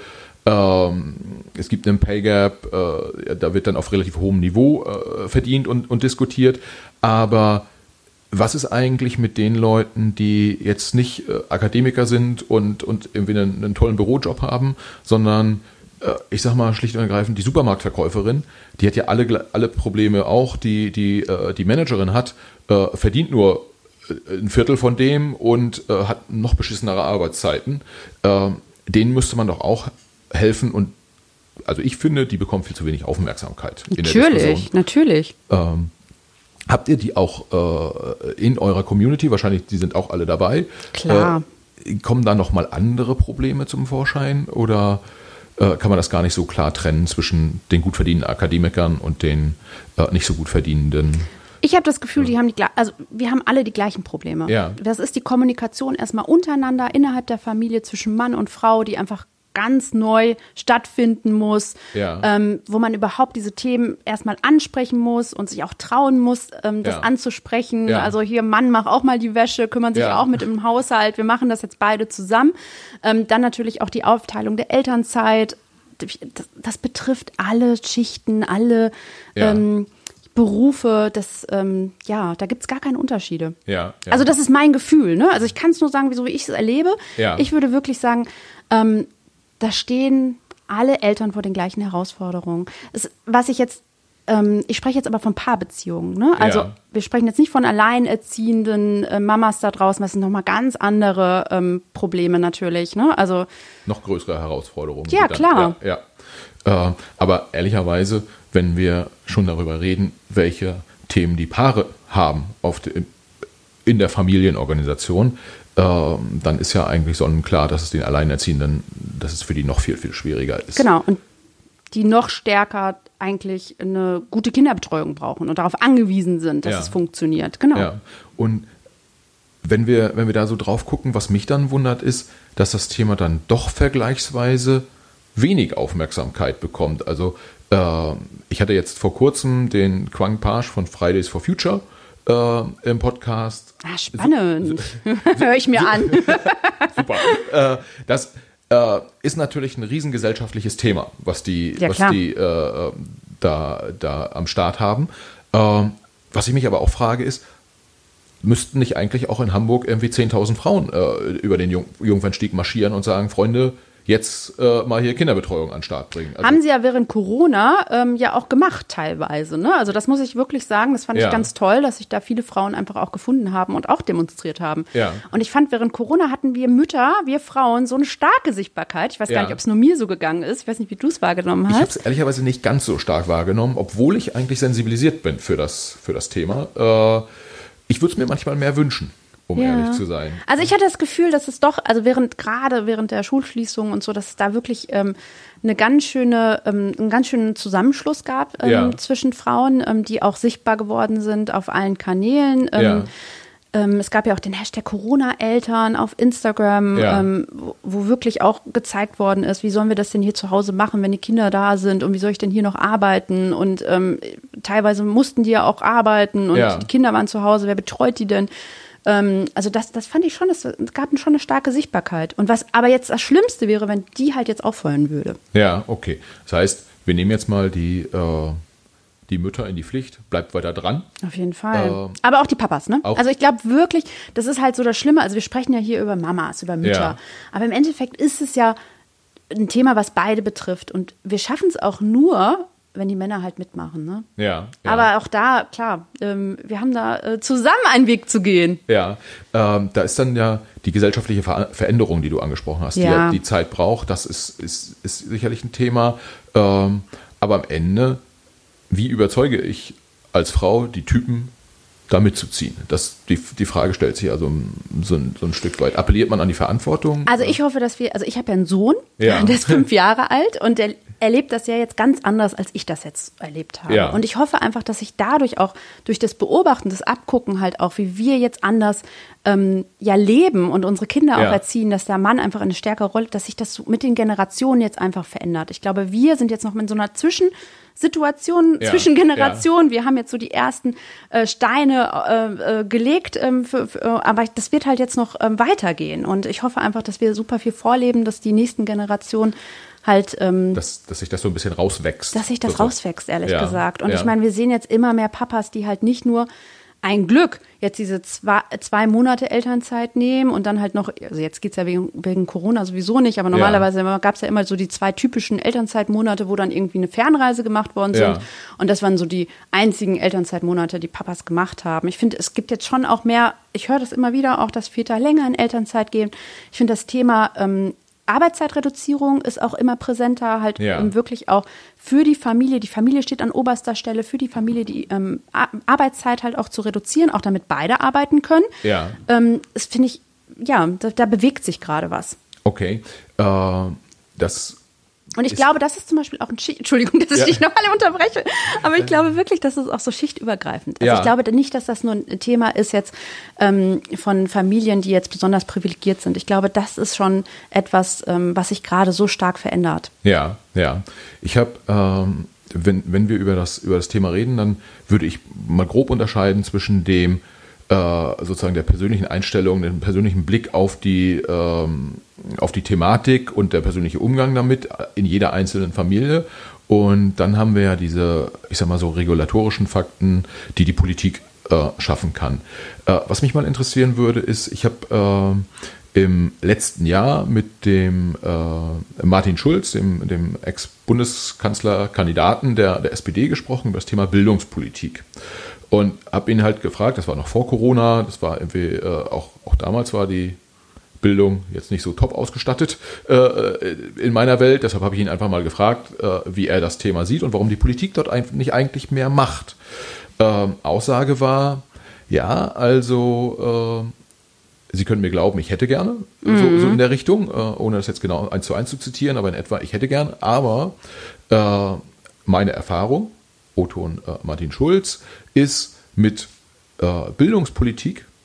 Ähm, es gibt einen Pay Gap, äh, da wird dann auf relativ hohem Niveau äh, verdient und, und diskutiert, aber was ist eigentlich mit den Leuten, die jetzt nicht äh, Akademiker sind und, und irgendwie einen, einen tollen Bürojob haben, sondern äh, ich sag mal schlicht und ergreifend die Supermarktverkäuferin, die hat ja alle, alle Probleme auch, die die, äh, die Managerin hat, äh, verdient nur äh, ein Viertel von dem und äh, hat noch beschissenere Arbeitszeiten. Äh, denen müsste man doch auch helfen und also ich finde, die bekommen viel zu wenig Aufmerksamkeit in der Diskussion. Natürlich, natürlich. Ähm, habt ihr die auch äh, in eurer Community? Wahrscheinlich, die sind auch alle dabei. Klar. Äh, kommen da nochmal andere Probleme zum Vorschein oder äh, kann man das gar nicht so klar trennen zwischen den gut verdienenden Akademikern und den äh, nicht so gut verdienenden? Ich habe das Gefühl, die haben die, also wir haben alle die gleichen Probleme. Ja. Das ist die Kommunikation erstmal untereinander, innerhalb der Familie, zwischen Mann und Frau, die einfach ganz neu stattfinden muss, Ja. ähm, wo man überhaupt diese Themen erstmal ansprechen muss und sich auch trauen muss, ähm, das Ja. anzusprechen. Ja. Also hier, Mann, mach auch mal die Wäsche, kümmern sich Ja. auch mit im Haushalt. Wir machen das jetzt beide zusammen. Ähm, dann natürlich auch die Aufteilung der Elternzeit. Das, das betrifft alle Schichten, alle Ja. ähm, Berufe. Das, ähm, ja, da gibt es gar keine Unterschiede. Ja, ja. Also das ist mein Gefühl. Ne? Also ich kann es nur sagen, so wie ich es erlebe. Ja. Ich würde wirklich sagen, ähm, da stehen alle Eltern vor den gleichen Herausforderungen. Es, was ich jetzt, ähm, ich spreche jetzt aber von Paarbeziehungen. Ne? Also Ja. wir sprechen jetzt nicht von alleinerziehenden äh, Mamas da draußen. Das sind nochmal ganz andere ähm, Probleme natürlich. Ne? Also noch größere Herausforderungen. Ja, die dann, klar. Ja, ja. Äh, aber ehrlicherweise, wenn wir schon darüber reden, welche Themen die Paare haben auf de, in der Familienorganisation, äh, dann ist ja eigentlich sonnenklar, dass es den Alleinerziehenden, dass es für die noch viel, viel schwieriger ist. genau. Und die noch stärker eigentlich eine gute Kinderbetreuung brauchen und darauf angewiesen sind, dass Ja. es funktioniert. Genau. Ja. Und wenn wir, wenn wir da so drauf gucken, was mich dann wundert, ist, dass das Thema dann doch vergleichsweise wenig Aufmerksamkeit bekommt. Also äh, ich hatte jetzt vor kurzem den Quang Page von Fridays for Future äh, im Podcast. Ah, spannend. Höre ich mir an. Super. Äh, das äh, ist natürlich ein riesengesellschaftliches Thema, was die, ja, was die äh, da, da am Start haben. Äh, was ich mich aber auch frage ist, müssten nicht eigentlich auch in Hamburg irgendwie zehntausend Frauen äh, über den Jung- Jungfernstieg marschieren und sagen, Freunde, jetzt äh, mal hier Kinderbetreuung an den Start bringen. Also, haben sie ja während Corona ähm, ja auch gemacht teilweise. Ne? Also das muss ich wirklich sagen, das fand ja. ich ganz toll, dass sich da viele Frauen einfach auch gefunden haben und auch demonstriert haben. Ja. Und ich fand, während Corona hatten wir Mütter, wir Frauen, so eine starke Sichtbarkeit. Ich weiß ja. gar nicht, ob es nur mir so gegangen ist. Ich weiß nicht, wie du es wahrgenommen hast. Ich habe es ehrlicherweise nicht ganz so stark wahrgenommen, obwohl ich eigentlich sensibilisiert bin für das, für das Thema. Äh, ich würde es mir manchmal mehr wünschen. Um ja. ehrlich zu sein. Also ich hatte das Gefühl, dass es doch, also während gerade während der Schulschließung und so, dass es da wirklich ähm, eine ganz schöne, ähm, einen ganz schönen Zusammenschluss gab ähm, ja. zwischen Frauen, ähm, die auch sichtbar geworden sind auf allen Kanälen. Ähm, ja. ähm, es gab ja auch den Hashtag Corona-Eltern auf Instagram, ja. ähm, wo, wo wirklich auch gezeigt worden ist, wie sollen wir das denn hier zu Hause machen, wenn die Kinder da sind und wie soll ich denn hier noch arbeiten? Und ähm, teilweise mussten die ja auch arbeiten und ja. die Kinder waren zu Hause, wer betreut die denn? Also das, das fand ich schon, es gab schon eine starke Sichtbarkeit. Und was aber jetzt das Schlimmste wäre, wenn die halt jetzt auffallen würde. Ja, okay. Das heißt, wir nehmen jetzt mal die, äh, die Mütter in die Pflicht, bleibt weiter dran. Auf jeden Fall. Äh, aber auch die Papas, ne? Auch. Also ich glaube wirklich, das ist halt so das Schlimme. Also wir sprechen ja hier über Mamas, über Mütter. Ja. Aber im Endeffekt ist es ja ein Thema, was beide betrifft. Und wir schaffen es auch nur, wenn die Männer halt mitmachen, ne? Ja, ja. Aber auch da, klar, ähm, wir haben da äh, zusammen einen Weg zu gehen. Ja, ähm, da ist dann ja die gesellschaftliche Ver- Veränderung, die du angesprochen hast, ja. die die Zeit braucht. Das ist, ist, ist sicherlich ein Thema. Ähm, aber am Ende, wie überzeuge ich als Frau die Typen, da mitzuziehen? Das, die, die Frage stellt sich also so ein, so ein Stück weit. Appelliert man an die Verantwortung? Also ich hoffe, dass wir, also ich habe ja einen Sohn, Ja. der ist fünf Jahre alt und der erlebt das ja jetzt ganz anders, als ich das jetzt erlebt habe. Ja. Und ich hoffe einfach, dass ich dadurch auch, durch das Beobachten, das Abgucken halt auch, wie wir jetzt anders ähm, ja leben und unsere Kinder Ja. auch erziehen, dass der Mann einfach eine stärkere Rolle, dass sich das so mit den Generationen jetzt einfach verändert. Ich glaube, wir sind jetzt noch in so einer Zwischensituation, Ja. zwischen Generationen. Wir haben jetzt so die ersten äh, Steine äh, äh, gelegt, ähm, für, für, aber das wird halt jetzt noch ähm, weitergehen. Und ich hoffe einfach, dass wir super viel vorleben, dass die nächsten Generationen halt, ähm, dass, dass sich das so ein bisschen rauswächst. dass sich das so, rauswächst, ehrlich ja, gesagt. Und ja. ich meine, wir sehen jetzt immer mehr Papas, die halt nicht nur ein Glück jetzt diese zwei, zwei Monate Elternzeit nehmen und dann halt noch, also jetzt geht's ja wegen, wegen Corona sowieso nicht, aber normalerweise ja. gab es ja immer so die zwei typischen Elternzeitmonate, wo dann irgendwie eine Fernreise gemacht worden sind. Ja. Und das waren so die einzigen Elternzeitmonate, die Papas gemacht haben. Ich finde, es gibt jetzt schon auch mehr, ich höre das immer wieder, auch dass Väter länger in Elternzeit gehen. Ich finde das Thema ähm, Arbeitszeitreduzierung ist auch immer präsenter, halt Ja. ähm, wirklich auch für die Familie. Die Familie steht an oberster Stelle, für die Familie die ähm, Ar- Arbeitszeit halt auch zu reduzieren, auch damit beide arbeiten können. Ja. Ähm, das finde ich, ja, da, da bewegt sich gerade was. Okay. Äh, das Und ich ist- glaube, das ist zum Beispiel auch ein Schicht, Entschuldigung, dass ich Ja. dich noch alle unterbreche, aber ich glaube wirklich, dass es auch so schichtübergreifend ist. Also Ja. ich glaube nicht, dass das nur ein Thema ist jetzt ähm, von Familien, die jetzt besonders privilegiert sind. Ich glaube, das ist schon etwas, ähm, was sich gerade so stark verändert. Ja, ja. Ich habe, ähm, wenn, wenn wir über das, über das Thema reden, dann würde ich mal grob unterscheiden zwischen dem äh, sozusagen der persönlichen Einstellung, dem persönlichen Blick auf die, ähm, auf die Thematik und der persönliche Umgang damit in jeder einzelnen Familie. Und dann haben wir ja diese, ich sag mal so, regulatorischen Fakten, die die Politik äh, schaffen kann. Äh, was mich mal interessieren würde, ist, ich habe äh, im letzten Jahr mit dem äh, Martin Schulz, dem, dem Ex-Bundeskanzlerkandidaten der, der S P D, gesprochen über das Thema Bildungspolitik. Und habe ihn halt gefragt, das war noch vor Corona, das war irgendwie, äh, auch, auch damals war die Bildung jetzt nicht so top ausgestattet äh, in meiner Welt. Deshalb habe ich ihn einfach mal gefragt, äh, wie er das Thema sieht und warum die Politik dort ein, nicht eigentlich mehr macht. Ähm, Aussage war, ja, also äh, Sie können mir glauben, ich hätte gerne, mhm. so, so in der Richtung, äh, ohne das jetzt genau eins zu eins zu zitieren, aber in etwa, ich hätte gern, aber äh, meine Erfahrung, O-Ton äh, Martin Schulz, ist mit äh, Bildungspolitik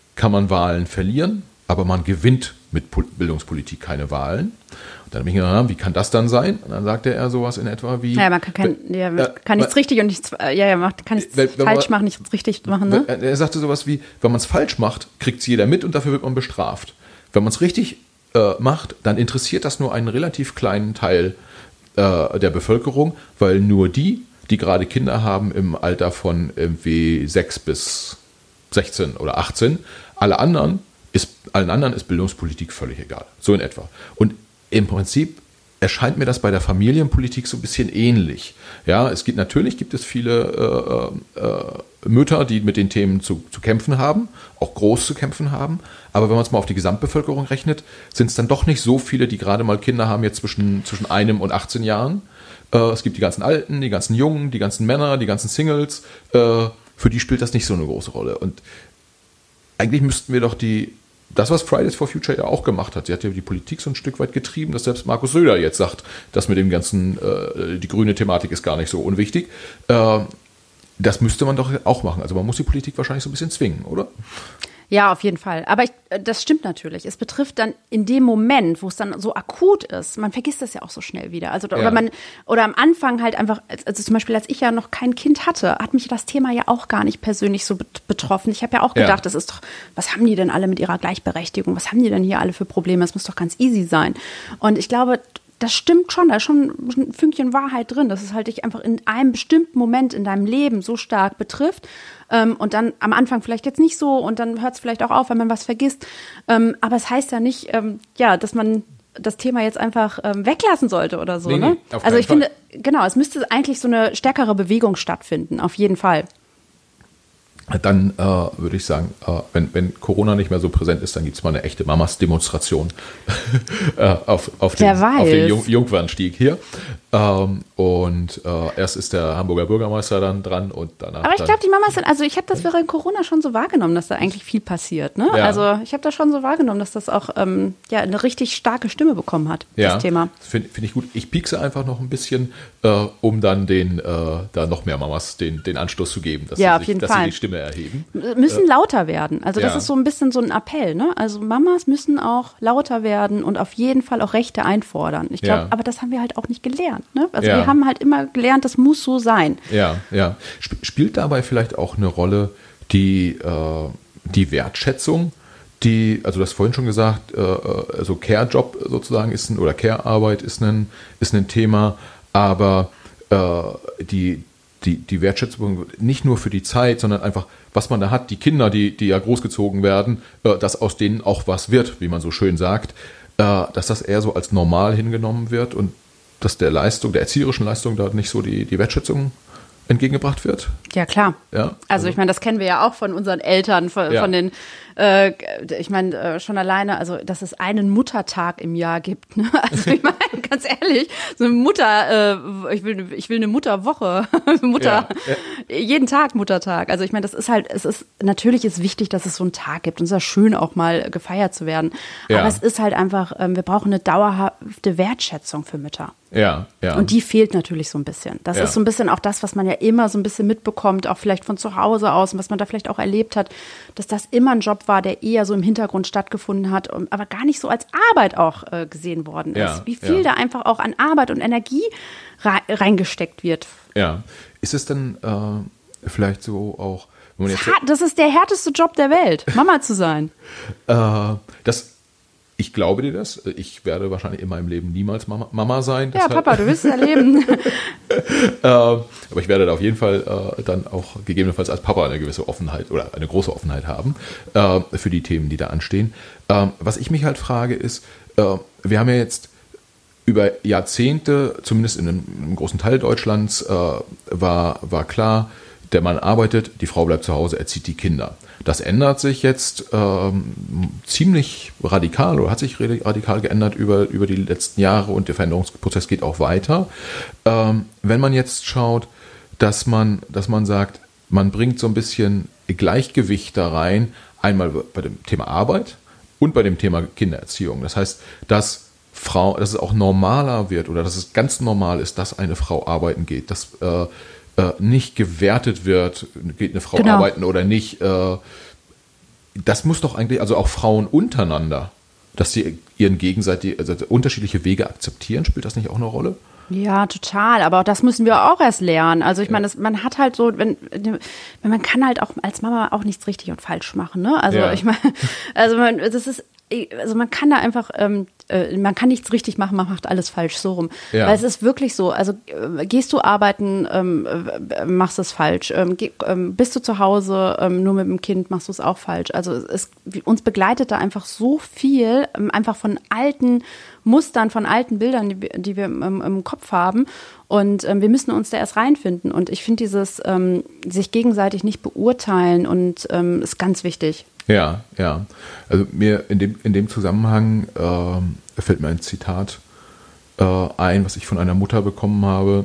kann man Wahlen verlieren, aber man gewinnt mit Bildungspolitik keine Wahlen. Und dann bin ich gedacht, wie kann das dann sein? Und dann sagte er sowas in etwa wie... Ja, man kann, kein, ja, man äh, kann nichts richtig und nichts, ja, ja, macht, kann nichts wenn, wenn falsch man, machen, nichts richtig machen. Ne? Er sagte sowas wie, wenn man es falsch macht, kriegt es jeder mit und dafür wird man bestraft. Wenn man es richtig äh, macht, dann interessiert das nur einen relativ kleinen Teil äh, der Bevölkerung, weil nur die, die gerade Kinder haben im Alter von irgendwie sechs bis sechzehn oder achtzehn, alle anderen ist, allen anderen ist Bildungspolitik völlig egal. So in etwa. Und im Prinzip erscheint mir das bei der Familienpolitik so ein bisschen ähnlich. Ja, es gibt natürlich gibt es viele äh, äh, Mütter, die mit den Themen zu, zu kämpfen haben, auch groß zu kämpfen haben. Aber wenn man es mal auf die Gesamtbevölkerung rechnet, sind es dann doch nicht so viele, die gerade mal Kinder haben jetzt zwischen, zwischen einem und achtzehn Jahren. Äh, es gibt die ganzen Alten, die ganzen Jungen, die ganzen Männer, die ganzen Singles. Äh, für die spielt das nicht so eine große Rolle. Und eigentlich müssten wir doch die das, was Fridays for Future ja auch gemacht hat, sie hat ja die Politik so ein Stück weit getrieben, dass selbst Markus Söder jetzt sagt, dass mit dem ganzen, äh, die grüne Thematik ist gar nicht so unwichtig. Äh, das müsste man doch auch machen. Also man muss die Politik wahrscheinlich so ein bisschen zwingen, oder? Ja, auf jeden Fall. Aber ich, das stimmt natürlich. Es betrifft dann in dem Moment, wo es dann so akut ist, man vergisst das ja auch so schnell wieder. Also, oder, ja. man, oder am Anfang halt einfach, also zum Beispiel, als ich ja noch kein Kind hatte, hat mich das Thema ja auch gar nicht persönlich so betroffen. Ich habe ja auch gedacht, ja. das ist doch, was haben die denn alle mit ihrer Gleichberechtigung? Was haben die denn hier alle für Probleme? Das muss doch ganz easy sein. Und ich glaube, das stimmt schon, da ist schon ein Fünkchen Wahrheit drin, dass es halt dich einfach in einem bestimmten Moment in deinem Leben so stark betrifft ähm, und dann am Anfang vielleicht jetzt nicht so und dann hört es vielleicht auch auf, wenn man was vergisst. Ähm, aber es heißt ja nicht, ähm, ja, dass man das Thema jetzt einfach ähm, weglassen sollte oder so. Nee, ne? Nee, also ich Fall. finde, genau, es müsste eigentlich so eine stärkere Bewegung stattfinden, auf jeden Fall. Dann äh, würde ich sagen, äh, wenn, wenn Corona nicht mehr so präsent ist, dann gibt es mal eine echte Mamas-Demonstration äh, auf, auf dem, auf dem Jung, Jungfernstieg hier. Ähm, und äh, erst ist der Hamburger Bürgermeister dann dran und danach. Aber ich glaube, die Mamas sind, also ich habe das während Corona schon so wahrgenommen, dass da eigentlich viel passiert. Ne? Ja. Also ich habe das schon so wahrgenommen, dass das auch ähm, ja, eine richtig starke Stimme bekommen hat, ja, das Thema. Finde find ich gut. Ich piekse einfach noch ein bisschen, äh, um dann den, äh, da noch mehr Mamas den, den Anstoß zu geben, dass, ja, sie, auf sich, jeden dass Fall. sie die Stimme erheben. Müssen lauter werden. Also das ja. ist so ein bisschen so ein Appell. Ne? Also Mamas müssen auch lauter werden und auf jeden Fall auch Rechte einfordern. Ich glaube, ja. aber das haben wir halt auch nicht gelernt. Ne? Also ja. wir haben halt immer gelernt, das muss so sein. Ja, ja. Sp- spielt dabei vielleicht auch eine Rolle die, äh, die Wertschätzung, die, also du hast vorhin schon gesagt, äh, also Care-Job sozusagen ist ein, oder Care-Arbeit ist ein, ist ein Thema, aber äh, die Die, die Wertschätzung nicht nur für die Zeit, sondern einfach, was man da hat, die Kinder, die, die ja großgezogen werden, äh, dass aus denen auch was wird, wie man so schön sagt, äh, dass das eher so als normal hingenommen wird und dass der Leistung, der erzieherischen Leistung da nicht so die, die Wertschätzung entgegengebracht wird. Ja, klar. Ja, also, also ich meine, das kennen wir ja auch von unseren Eltern, von, ja. von den, äh, ich meine, äh, schon alleine, also dass es einen Muttertag im Jahr gibt. Ne? Also ich meine, ganz ehrlich, so eine Mutter, äh, ich will, ich will eine Mutterwoche, Mutter, ja. Ja. jeden Tag Muttertag. Also ich meine, das ist halt, es ist, natürlich ist wichtig, dass es so einen Tag gibt und es ist ja schön, auch mal gefeiert zu werden. Ja. Aber es ist halt einfach, ähm, wir brauchen eine dauerhafte Wertschätzung für Mütter. Ja, ja. Und die fehlt natürlich so ein bisschen. Das ja. ist so ein bisschen auch das, was man ja immer so ein bisschen mitbekommt, auch vielleicht von zu Hause aus und was man da vielleicht auch erlebt hat, dass das immer ein Job war, der eher so im Hintergrund stattgefunden hat, aber gar nicht so als Arbeit auch äh, gesehen worden ist. Ja, Wie viel ja. da einfach auch an Arbeit und Energie re- reingesteckt wird. Ja. Ist es denn äh, vielleicht so auch... Wenn man jetzt das, das ist der härteste Job der Welt, Mama zu sein. äh, das Ich glaube dir das. Ich werde wahrscheinlich in meinem Leben niemals Mama, Mama sein. Ja, Papa, du wirst es erleben. äh, aber ich werde da auf jeden Fall äh, dann auch gegebenenfalls als Papa eine gewisse Offenheit oder eine große Offenheit haben äh, für die Themen, die da anstehen. Äh, was ich mich halt frage ist, äh, wir haben ja jetzt über Jahrzehnte, zumindest in einem, in einem großen Teil Deutschlands, äh, war, war klar, der Mann arbeitet, die Frau bleibt zu Hause, erzieht die Kinder. Das ändert sich jetzt ähm, ziemlich radikal oder hat sich radikal geändert über, über die letzten Jahre und der Veränderungsprozess geht auch weiter. Ähm, wenn man jetzt schaut, dass man, dass man sagt, man bringt so ein bisschen Gleichgewicht da rein, einmal bei dem Thema Arbeit und bei dem Thema Kindererziehung. Das heißt, dass Frau, dass es auch normaler wird oder dass es ganz normal ist, dass eine Frau arbeiten geht, dass äh, nicht gewertet wird, geht eine Frau genau. arbeiten oder nicht, äh, das muss doch eigentlich, also auch Frauen untereinander, dass sie ihren gegenseitig, also unterschiedliche Wege akzeptieren, spielt das nicht auch eine Rolle? Ja, total. Aber auch das müssen wir auch erst lernen. Also ich ja. meine, das, man hat halt so, wenn, wenn man kann halt auch als Mama auch nichts richtig und falsch machen. Ne? Also ja. ich meine, also man, das ist, also man kann da einfach, ähm, äh, man kann nichts richtig machen, man macht alles falsch, so rum. Ja. Weil es ist wirklich so. Also äh, gehst du arbeiten, ähm, äh, machst es falsch. Ähm, geh, ähm, bist du zu Hause, ähm, nur mit dem Kind, machst du es auch falsch. Also es, uns begleitet da einfach so viel, ähm, einfach von alten Mustern, von alten Bildern, die, die wir im, im Kopf haben. Und ähm, wir müssen uns da erst reinfinden. Und ich finde dieses ähm, sich gegenseitig nicht beurteilen und ähm, ist ganz wichtig. Ja, ja. Also mir in dem, in dem Zusammenhang äh, fällt mir ein Zitat äh, ein, was ich von einer Mutter bekommen habe,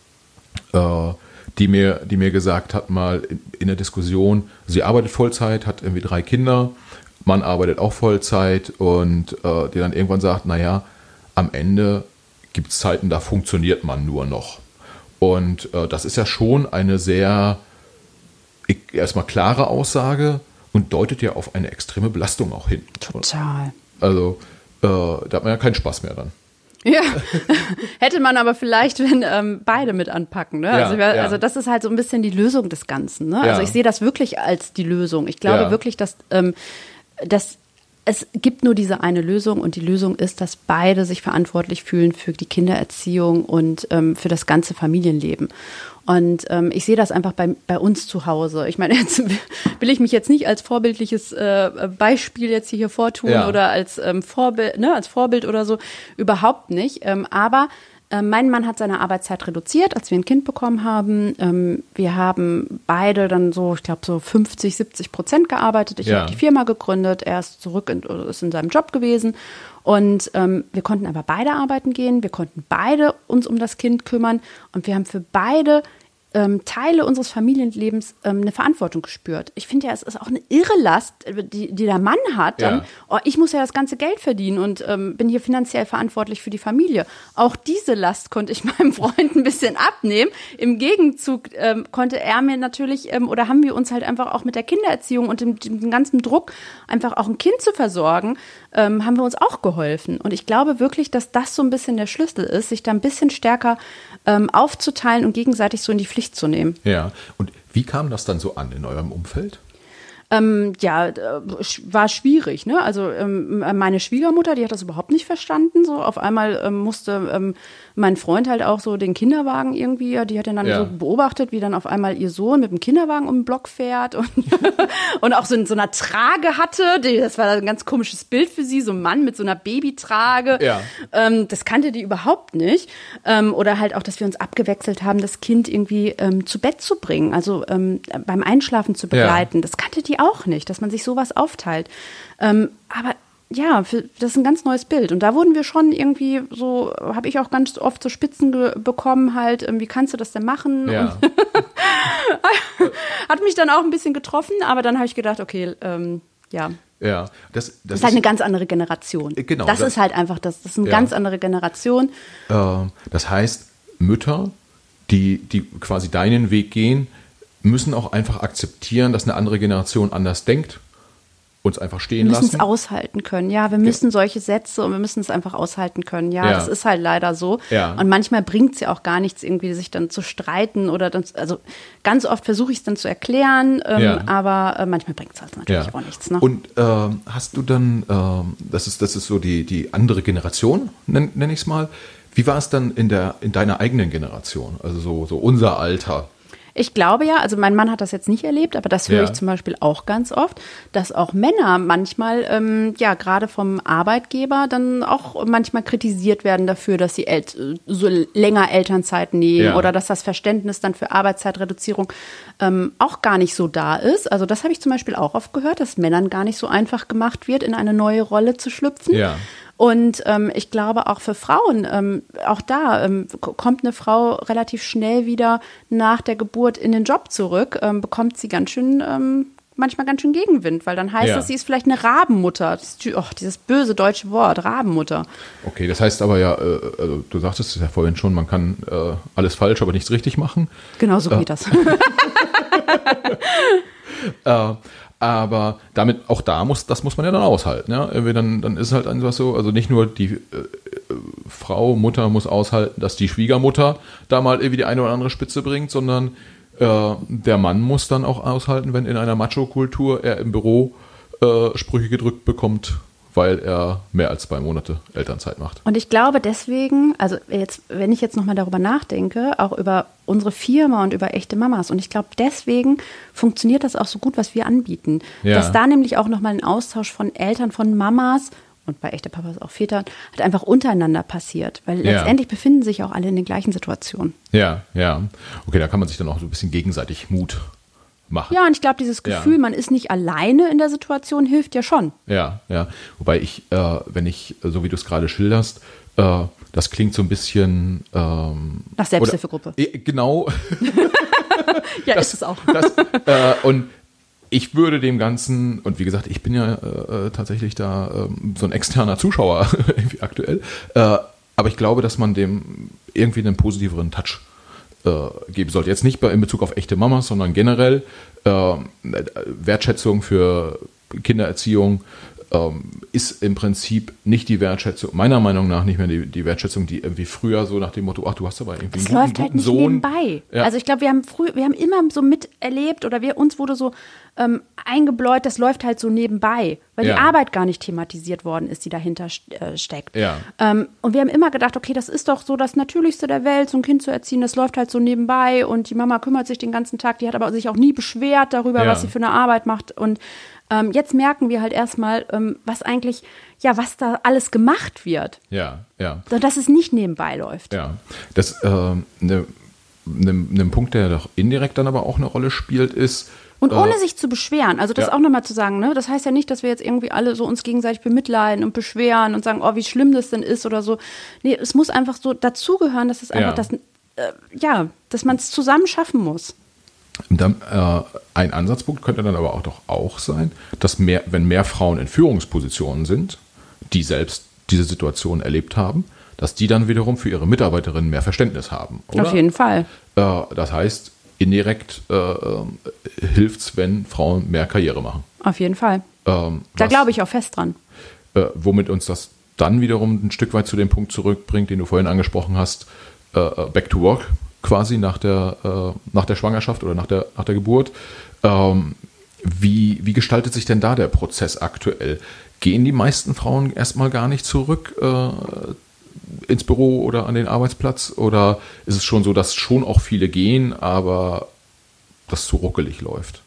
äh, die mir, die mir gesagt hat, mal in, in der Diskussion, sie arbeitet Vollzeit, hat irgendwie drei Kinder, Mann arbeitet auch Vollzeit und äh, die dann irgendwann sagt, naja, am Ende gibt es Zeiten, da funktioniert man nur noch. Und äh, das ist ja schon eine sehr erstmal klare Aussage und deutet ja auf eine extreme Belastung auch hin. Total. Also äh, da hat man ja keinen Spaß mehr dann. Ja, hätte man aber vielleicht, wenn ähm, beide mit anpacken. Ne? Ja, also, wir, ja. also das ist halt so ein bisschen die Lösung des Ganzen. Ne? Ja. Also ich sehe das wirklich als die Lösung. Ich glaube ja. wirklich, dass, ähm, dass es gibt nur diese eine Lösung und die Lösung ist, dass beide sich verantwortlich fühlen für die Kindererziehung und ähm, für das ganze Familienleben. Und ähm, ich sehe das einfach bei, bei uns zu Hause. Ich meine, jetzt will ich mich jetzt nicht als vorbildliches äh, Beispiel jetzt hier vortun ja. oder als, ähm, Vorbild, ne, als Vorbild oder so, überhaupt nicht. Ähm, aber äh, mein Mann hat seine Arbeitszeit reduziert, als wir ein Kind bekommen haben. Ähm, wir haben beide dann so, ich glaube, so fünfzig, siebzig Prozent gearbeitet. Ich ja. habe die Firma gegründet, er ist zurück in, ist in seinem Job gewesen. Und ähm, wir konnten aber beide arbeiten gehen, wir konnten beide uns um das Kind kümmern und wir haben für beide ähm, Teile unseres Familienlebens ähm, eine Verantwortung gespürt. Ich finde ja, es ist auch eine irre Last, die, die der Mann hat. Dann, ja. oh, ich muss ja das ganze Geld verdienen und ähm, bin hier finanziell verantwortlich für die Familie. Auch diese Last konnte ich meinem Freund ein bisschen abnehmen. Im Gegenzug ähm, konnte er mir natürlich, ähm, oder haben wir uns halt einfach auch mit der Kindererziehung und dem, dem ganzen Druck, einfach auch ein Kind zu versorgen, ähm, haben wir uns auch geholfen. Und ich glaube wirklich, dass das so ein bisschen der Schlüssel ist, sich da ein bisschen stärker ähm, aufzuteilen und gegenseitig so in die Pflicht zu nehmen. Ja, und wie kam das dann so an in eurem Umfeld? Ähm, ja, war schwierig, ne? Also ähm, meine Schwiegermutter, die hat das überhaupt nicht verstanden. So auf einmal ähm, musste ähm, mein Freund halt auch so den Kinderwagen irgendwie, die hat ihn dann ja. so beobachtet, wie dann auf einmal ihr Sohn mit dem Kinderwagen um den Block fährt und, und auch so in so einer Trage hatte. Die, das war ein ganz komisches Bild für sie, so ein Mann mit so einer Babytrage. Ja. Ähm, das kannte die überhaupt nicht. Ähm, oder halt auch, dass wir uns abgewechselt haben, das Kind irgendwie ähm, zu Bett zu bringen, also ähm, beim Einschlafen zu begleiten. Ja. Das kannte die auch nicht, dass man sich sowas aufteilt. Ähm, aber ja, für, das ist ein ganz neues Bild. Und da wurden wir schon irgendwie so, habe ich auch ganz oft so Spitzen ge- bekommen halt, ähm, wie kannst du das denn machen? Ja. Und hat mich dann auch ein bisschen getroffen, aber dann habe ich gedacht, okay, ähm, ja. Ja, das, das, das ist halt eine ganz andere Generation. Genau. Das, das ist halt einfach, das, das ist eine ja. ganz andere Generation. Äh, das heißt, Mütter, die, die quasi deinen Weg gehen, müssen auch einfach akzeptieren, dass eine andere Generation anders denkt, uns einfach stehen lassen. Wir müssen es aushalten können, ja. Wir müssen solche Sätze und wir müssen es einfach aushalten können, ja. ja. Das ist halt leider so. Ja. Und manchmal bringt es ja auch gar nichts, irgendwie sich dann zu streiten oder dann, also ganz oft versuche ich es dann zu erklären, ähm, ja. aber äh, manchmal bringt es halt natürlich ja. auch nichts. Ne? Und äh, hast du dann, äh, das ist, das ist so die, die andere Generation, nenne nenn ich es mal. Wie war es dann in der, in deiner eigenen Generation, also so, so unser Alter? Ich glaube ja, also mein Mann hat das jetzt nicht erlebt, aber das höre ja. ich zum Beispiel auch ganz oft, dass auch Männer manchmal, ähm, ja, gerade vom Arbeitgeber dann auch manchmal kritisiert werden dafür, dass sie el- so länger Elternzeit nehmen ja. oder dass das Verständnis dann für Arbeitszeitreduzierung ähm, auch gar nicht so da ist. Also das habe ich zum Beispiel auch oft gehört, dass Männern gar nicht so einfach gemacht wird, in eine neue Rolle zu schlüpfen. Ja. Und ähm, ich glaube auch für Frauen, ähm, auch da ähm, kommt eine Frau relativ schnell wieder nach der Geburt in den Job zurück, ähm, bekommt sie ganz schön, ähm, manchmal ganz schön Gegenwind, weil dann heißt ja. es, sie ist vielleicht eine Rabenmutter. Das, oh, dieses böse deutsche Wort, Rabenmutter. Okay, das heißt aber ja, äh, also du sagtest es ja vorhin schon, man kann äh, alles falsch, aber nichts richtig machen. Genau so äh. geht das. äh, Aber damit, auch da muss, das muss man ja dann aushalten. Ja? Irgendwie dann, dann ist es halt einfach so, also nicht nur die äh, Frau, Mutter muss aushalten, dass die Schwiegermutter da mal irgendwie die eine oder andere Spitze bringt, sondern äh, der Mann muss dann auch aushalten, wenn in einer Macho-Kultur er im Büro äh, Sprüche gedrückt bekommt, weil er mehr als zwei Monate Elternzeit macht. Und ich glaube deswegen, also jetzt, wenn ich jetzt nochmal darüber nachdenke, auch über unsere Firma und über echte Mamas, und ich glaube deswegen funktioniert das auch so gut, was wir anbieten. Ja. Dass da nämlich auch nochmal ein Austausch von Eltern, von Mamas und bei echte Papas auch Vätern halt einfach untereinander passiert. Weil Ja. letztendlich befinden sich auch alle in den gleichen Situationen. Ja, ja. Okay, da kann man sich dann auch so ein bisschen gegenseitig Mut machen. Ja, und ich glaube, dieses Gefühl, Ja. man ist nicht alleine in der Situation, hilft ja schon. Ja, ja. Wobei ich, äh, wenn ich, so wie du es gerade schilderst, äh, das klingt so ein bisschen ähm, Nach Selbsthilfegruppe. Oder, äh, genau. Ja, das, ist es auch. Das, äh, und ich würde dem Ganzen, und wie gesagt, ich bin ja äh, tatsächlich da ähm, so ein externer Zuschauer irgendwie aktuell, äh, aber ich glaube, dass man dem irgendwie einen positiveren Touch äh, geben sollte. Jetzt nicht bei, in Bezug auf echte Mamas, sondern generell äh, Wertschätzung für Kindererziehung ähm, ist im Prinzip nicht die Wertschätzung, meiner Meinung nach nicht mehr die, die Wertschätzung, die irgendwie früher so nach dem Motto, ach, du hast aber irgendwie Es einen guten, läuft halt guten nicht Sohn. nebenbei. Ja. Also ich glaube, wir haben früh, wir haben immer so miterlebt oder wir, uns wurde so ähm, eingebläut, das läuft halt so nebenbei, weil Ja. die Arbeit gar nicht thematisiert worden ist, die dahinter äh, steckt. Ja. Ähm, und wir haben immer gedacht, okay, das ist doch so das Natürlichste der Welt, so ein Kind zu erziehen, das läuft halt so nebenbei und die Mama kümmert sich den ganzen Tag, die hat aber sich auch nie beschwert darüber, Ja. was sie für eine Arbeit macht. Und ähm, jetzt merken wir halt erstmal, ähm, was eigentlich, ja, was da alles gemacht wird. Ja, ja. So, dass es nicht nebenbei läuft. Ja, das äh, ne, ne, ne Punkt, der doch indirekt dann aber auch eine Rolle spielt, ist. Und ohne äh, sich zu beschweren, also das ja. auch nochmal zu sagen, ne, das heißt ja nicht, dass wir jetzt irgendwie alle so uns gegenseitig bemitleiden und beschweren und sagen, oh, wie schlimm das denn ist oder so. Nee, es muss einfach so dazugehören, dass es einfach Ja. das, äh, ja, dass man es zusammen schaffen muss. Dann, äh, ein Ansatzpunkt könnte dann aber auch doch auch sein, dass mehr, wenn mehr Frauen in Führungspositionen sind, die selbst diese Situation erlebt haben, dass die dann wiederum für ihre Mitarbeiterinnen mehr Verständnis haben. Oder? Auf jeden Fall. Äh, das heißt, indirekt äh, hilft es, wenn Frauen mehr Karriere machen. Auf jeden Fall. Ähm, Da was- glaube ich auch fest dran. äh, womit uns das dann wiederum ein Stück weit zu dem Punkt zurückbringt, den du vorhin angesprochen hast, äh, back to work quasi nach der, äh, nach der Schwangerschaft oder nach der, nach der Geburt. Ähm, wie, wie gestaltet sich denn da der Prozess aktuell? Gehen die meisten Frauen erstmal gar nicht zurück äh, ins Büro oder an den Arbeitsplatz? Oder ist es schon so, dass schon auch viele gehen, aber das zu ruckelig läuft?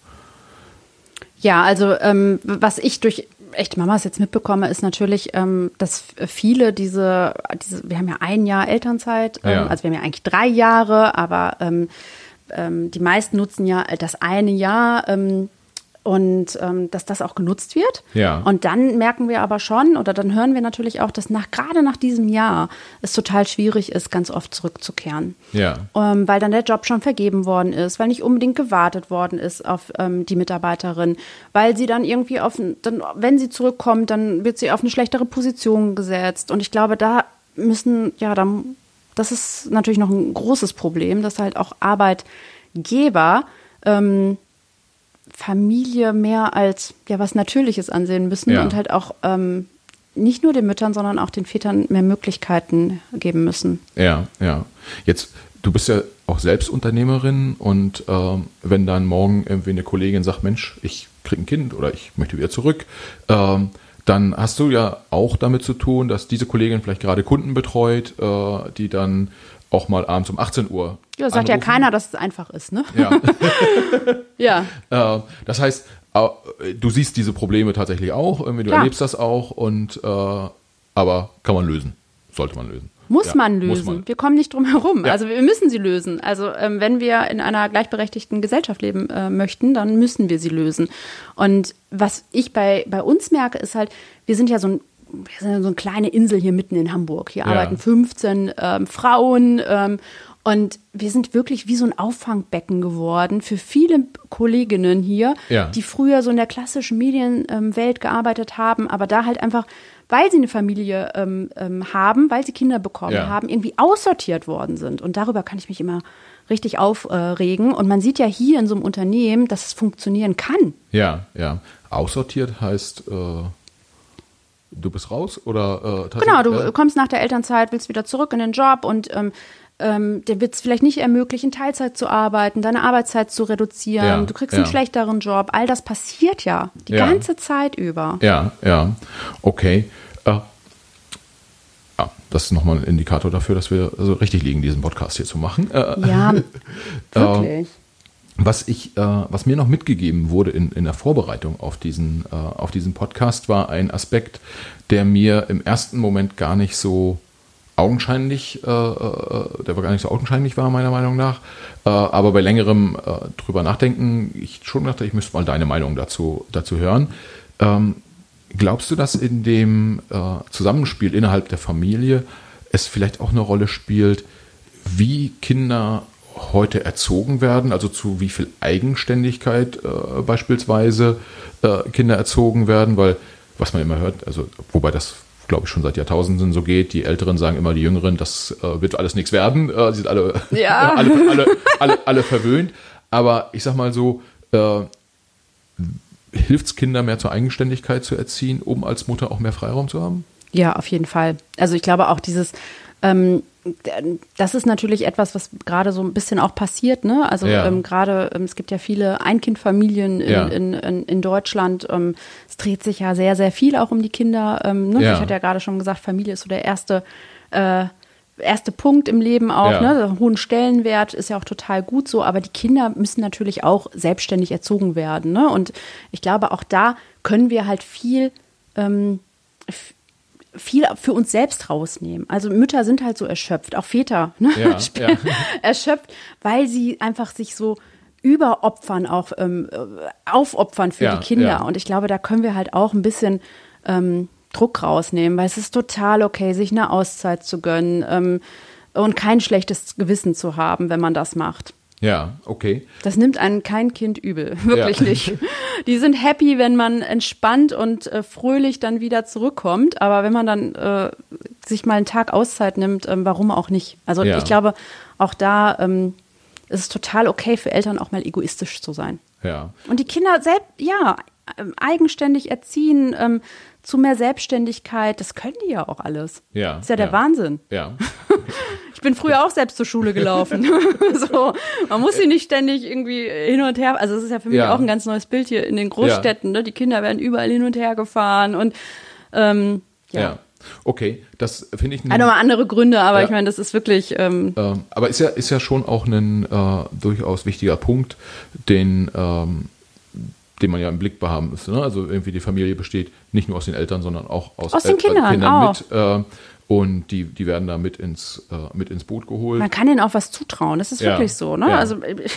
Ja, also ähm, was ich durch echte Mamas jetzt mitbekomme, ist natürlich, ähm, dass viele diese, diese, wir haben ja ein Jahr Elternzeit, ähm, Ja. also wir haben ja eigentlich drei Jahre, aber ähm, ähm, die meisten nutzen ja das eine Jahr ähm, und ähm, dass das auch genutzt wird. Ja. Und dann merken wir aber schon, oder dann hören wir natürlich auch, dass nach, gerade nach diesem Jahr es total schwierig ist, ganz oft zurückzukehren. Ja. Ähm, weil dann der Job schon vergeben worden ist, weil nicht unbedingt gewartet worden ist auf ähm, die Mitarbeiterin, weil sie dann irgendwie auf, dann, wenn sie zurückkommt, dann wird sie auf eine schlechtere Position gesetzt. Und ich glaube, da müssen, ja, dann, das ist natürlich noch ein großes Problem, dass halt auch Arbeitgeber ähm, Familie mehr als ja was Natürliches ansehen müssen Ja. und halt auch ähm, nicht nur den Müttern, sondern auch den Vätern mehr Möglichkeiten geben müssen. Ja, ja. Jetzt, du bist ja auch selbst Unternehmerin und ähm, wenn dann morgen irgendwie eine Kollegin sagt, Mensch, ich kriege ein Kind oder ich möchte wieder zurück, ähm, dann hast du ja auch damit zu tun, dass diese Kollegin vielleicht gerade Kunden betreut, äh, die dann auch mal abends um achtzehn Uhr Ja, sagt ja anrufen. keiner, dass es einfach ist, ne? Ja. Ja. Äh, das heißt, äh, du siehst diese Probleme tatsächlich auch, irgendwie, du Klar. erlebst das auch, und äh, aber kann man lösen, sollte man lösen. Muss Ja, man lösen. muss man. Wir kommen nicht drum herum. Ja. Also wir müssen sie lösen. Also ähm, wenn wir in einer gleichberechtigten Gesellschaft leben äh, möchten, dann müssen wir sie lösen. Und was ich bei, bei uns merke, ist halt, wir sind ja so ein wir sind ja so eine kleine Insel hier mitten in Hamburg. Hier Ja. arbeiten fünfzehn ähm, Frauen ähm, und wir sind wirklich wie so ein Auffangbecken geworden für viele Kolleginnen hier, Ja. die früher so in der klassischen Medienwelt gearbeitet haben, aber da halt einfach weil sie eine Familie ähm, ähm, haben, weil sie Kinder bekommen Ja. haben, irgendwie aussortiert worden sind. Und darüber kann ich mich immer richtig aufregen. Und man sieht ja hier in so einem Unternehmen, dass es funktionieren kann. Ja, ja. Aussortiert heißt, äh, du bist raus oder äh, Genau, du ja. kommst nach der Elternzeit, willst wieder zurück in den Job und ähm, ähm, dir wird es vielleicht nicht ermöglichen, Teilzeit zu arbeiten, deine Arbeitszeit zu reduzieren, Ja, du kriegst ja. einen schlechteren Job. All das passiert ja die Ja. ganze Zeit über. Ja, ja. Okay. Äh, ja, das ist nochmal ein Indikator dafür, dass wir also richtig liegen, diesen Podcast hier zu machen. Äh, Ja, wirklich. Was ich, äh, was mir noch mitgegeben wurde in, in der Vorbereitung auf diesen, äh, auf diesen Podcast, war ein Aspekt, der mir im ersten Moment gar nicht so augenscheinlich, äh, äh, der war gar nicht so augenscheinlich war, meiner Meinung nach. Äh, aber bei längerem äh, drüber nachdenken, ich schon dachte, ich müsste mal deine Meinung dazu, dazu hören. Ähm, glaubst du, dass in dem äh, Zusammenspiel innerhalb der Familie es vielleicht auch eine Rolle spielt, wie Kinder heute erzogen werden, also zu wie viel Eigenständigkeit äh, beispielsweise äh, Kinder erzogen werden, weil was man immer hört, also wobei das glaube ich schon seit Jahrtausenden so geht, die Älteren sagen immer, die Jüngeren, das äh, wird alles nichts werden, äh, sie sind alle, Ja. alle, alle, alle, alle verwöhnt, aber ich sag mal so, äh, hilft es Kinder mehr zur Eigenständigkeit zu erziehen, um als Mutter auch mehr Freiraum zu haben? Ja, auf jeden Fall. Also ich glaube auch dieses, ähm, das ist natürlich etwas, was gerade so ein bisschen auch passiert, ne? Also Ja. ähm, gerade, ähm, es gibt ja viele Einkindfamilien in, Ja. in, in, in Deutschland. Ähm, es dreht sich ja sehr, sehr viel auch um die Kinder. Ähm, ne? Ja. Ich hatte ja gerade schon gesagt, Familie ist so der erste, äh, erste Punkt im Leben auch. Ja. Ne? Der hohen Stellenwert ist ja auch total gut so. Aber die Kinder müssen natürlich auch selbstständig erzogen werden. Ne? Und ich glaube, auch da können wir halt viel ähm, f- viel für uns selbst rausnehmen. Also Mütter sind halt so erschöpft, auch Väter, ne? Ja, ja. erschöpft, weil sie einfach sich so überopfern, auch ähm, aufopfern für Ja, die Kinder. ja. Und ich glaube, da können wir halt auch ein bisschen ähm, Druck rausnehmen, weil es ist total okay, sich eine Auszeit zu gönnen ähm, und kein schlechtes Gewissen zu haben, wenn man das macht. Ja, okay. Das nimmt einen kein Kind übel, wirklich Ja. nicht. Die sind happy, wenn man entspannt und äh, fröhlich dann wieder zurückkommt. Aber wenn man dann äh, sich mal einen Tag Auszeit nimmt, ähm, warum auch nicht? Also Ja. ich glaube, auch da ähm, ist es total okay für Eltern auch mal egoistisch zu sein. Ja. Und die Kinder selbst, ja, ähm, eigenständig erziehen, ähm, zu mehr Selbstständigkeit, das können die ja auch alles. Ja, Das ist ja der ja. Wahnsinn. Ja. Ich bin früher auch selbst zur Schule gelaufen. So, man muss sie nicht ständig irgendwie hin und her. Also es ist ja für mich Ja. auch ein ganz neues Bild hier in den Großstädten. Ne? Die Kinder werden überall hin und her gefahren und ähm, ja. Ja. Okay, das finde ich. Hat nochmal andere Gründe, aber Ja. ich meine, das ist wirklich. Ähm, Ähm, aber ist ja, ist ja schon auch ein äh, durchaus wichtiger Punkt, den, ähm, den man ja im Blick behaben müsste. Ne? Also irgendwie die Familie besteht nicht nur aus den Eltern, sondern auch aus, Aus den El- Kindern auch. mit. Äh, und die, die werden da mit ins, äh, mit ins Boot geholt. Man kann denen auch was zutrauen. Das ist Ja. wirklich so. Ne? Ja. Also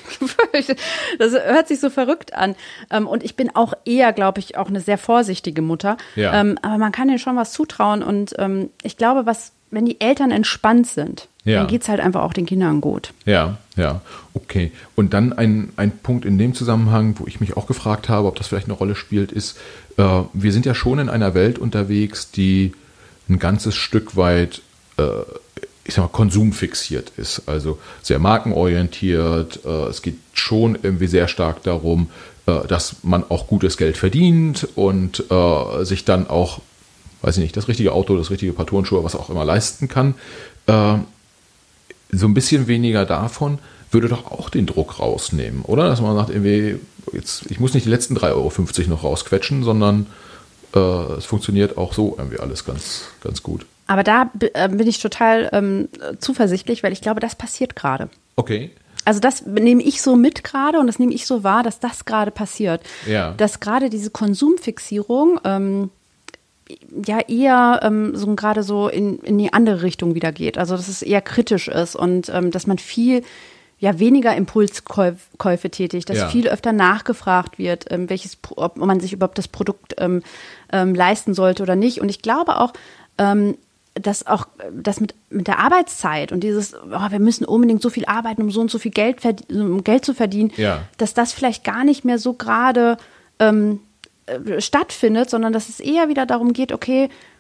das hört sich so verrückt an. Ähm, Und ich bin auch eher, glaube ich, auch eine sehr vorsichtige Mutter. Ja. Ähm, Aber man kann denen schon was zutrauen. Und ähm, ich glaube, was, wenn die Eltern entspannt sind, Ja. dann geht es halt einfach auch den Kindern gut. Ja, ja, okay. Und dann ein, ein Punkt in dem Zusammenhang, wo ich mich auch gefragt habe, ob das vielleicht eine Rolle spielt, ist, äh, wir sind ja schon in einer Welt unterwegs, die ein ganzes Stück weit, äh, ich sag mal, konsumfixiert ist. Also sehr markenorientiert. Äh, es geht schon irgendwie sehr stark darum, äh, dass man auch gutes Geld verdient und äh, sich dann auch, weiß ich nicht, das richtige Auto, das richtige Paar Turnschuhe, was auch immer leisten kann. Äh, so ein bisschen weniger davon würde doch auch den Druck rausnehmen, oder? Dass man sagt, irgendwie, jetzt, ich muss nicht die letzten drei Euro fünfzig noch rausquetschen, sondern äh, es funktioniert auch so irgendwie alles ganz, ganz gut. Aber da b- äh, bin ich total ähm, zuversichtlich, weil ich glaube, das passiert gerade. Okay. Also das nehme ich so mit gerade und das nehme ich so wahr, dass das gerade passiert. Ja. Dass gerade diese Konsumfixierung ähm, ja eher ähm, so gerade so in, in die andere Richtung wieder geht. Also dass es eher kritisch ist und ähm, dass man viel ja weniger Impulskäufe tätigt, dass Ja. viel öfter nachgefragt wird, ähm, welches, Pro- ob man sich überhaupt das Produkt ähm, ähm, leisten sollte oder nicht. Und ich glaube auch, ähm, dass auch das mit, mit der Arbeitszeit und dieses, oh, wir müssen unbedingt so viel arbeiten, um so und so viel Geld, verd- um Geld zu verdienen, Ja. dass das vielleicht gar nicht mehr so gerade ähm, äh, stattfindet, sondern dass es eher wieder darum geht, okay,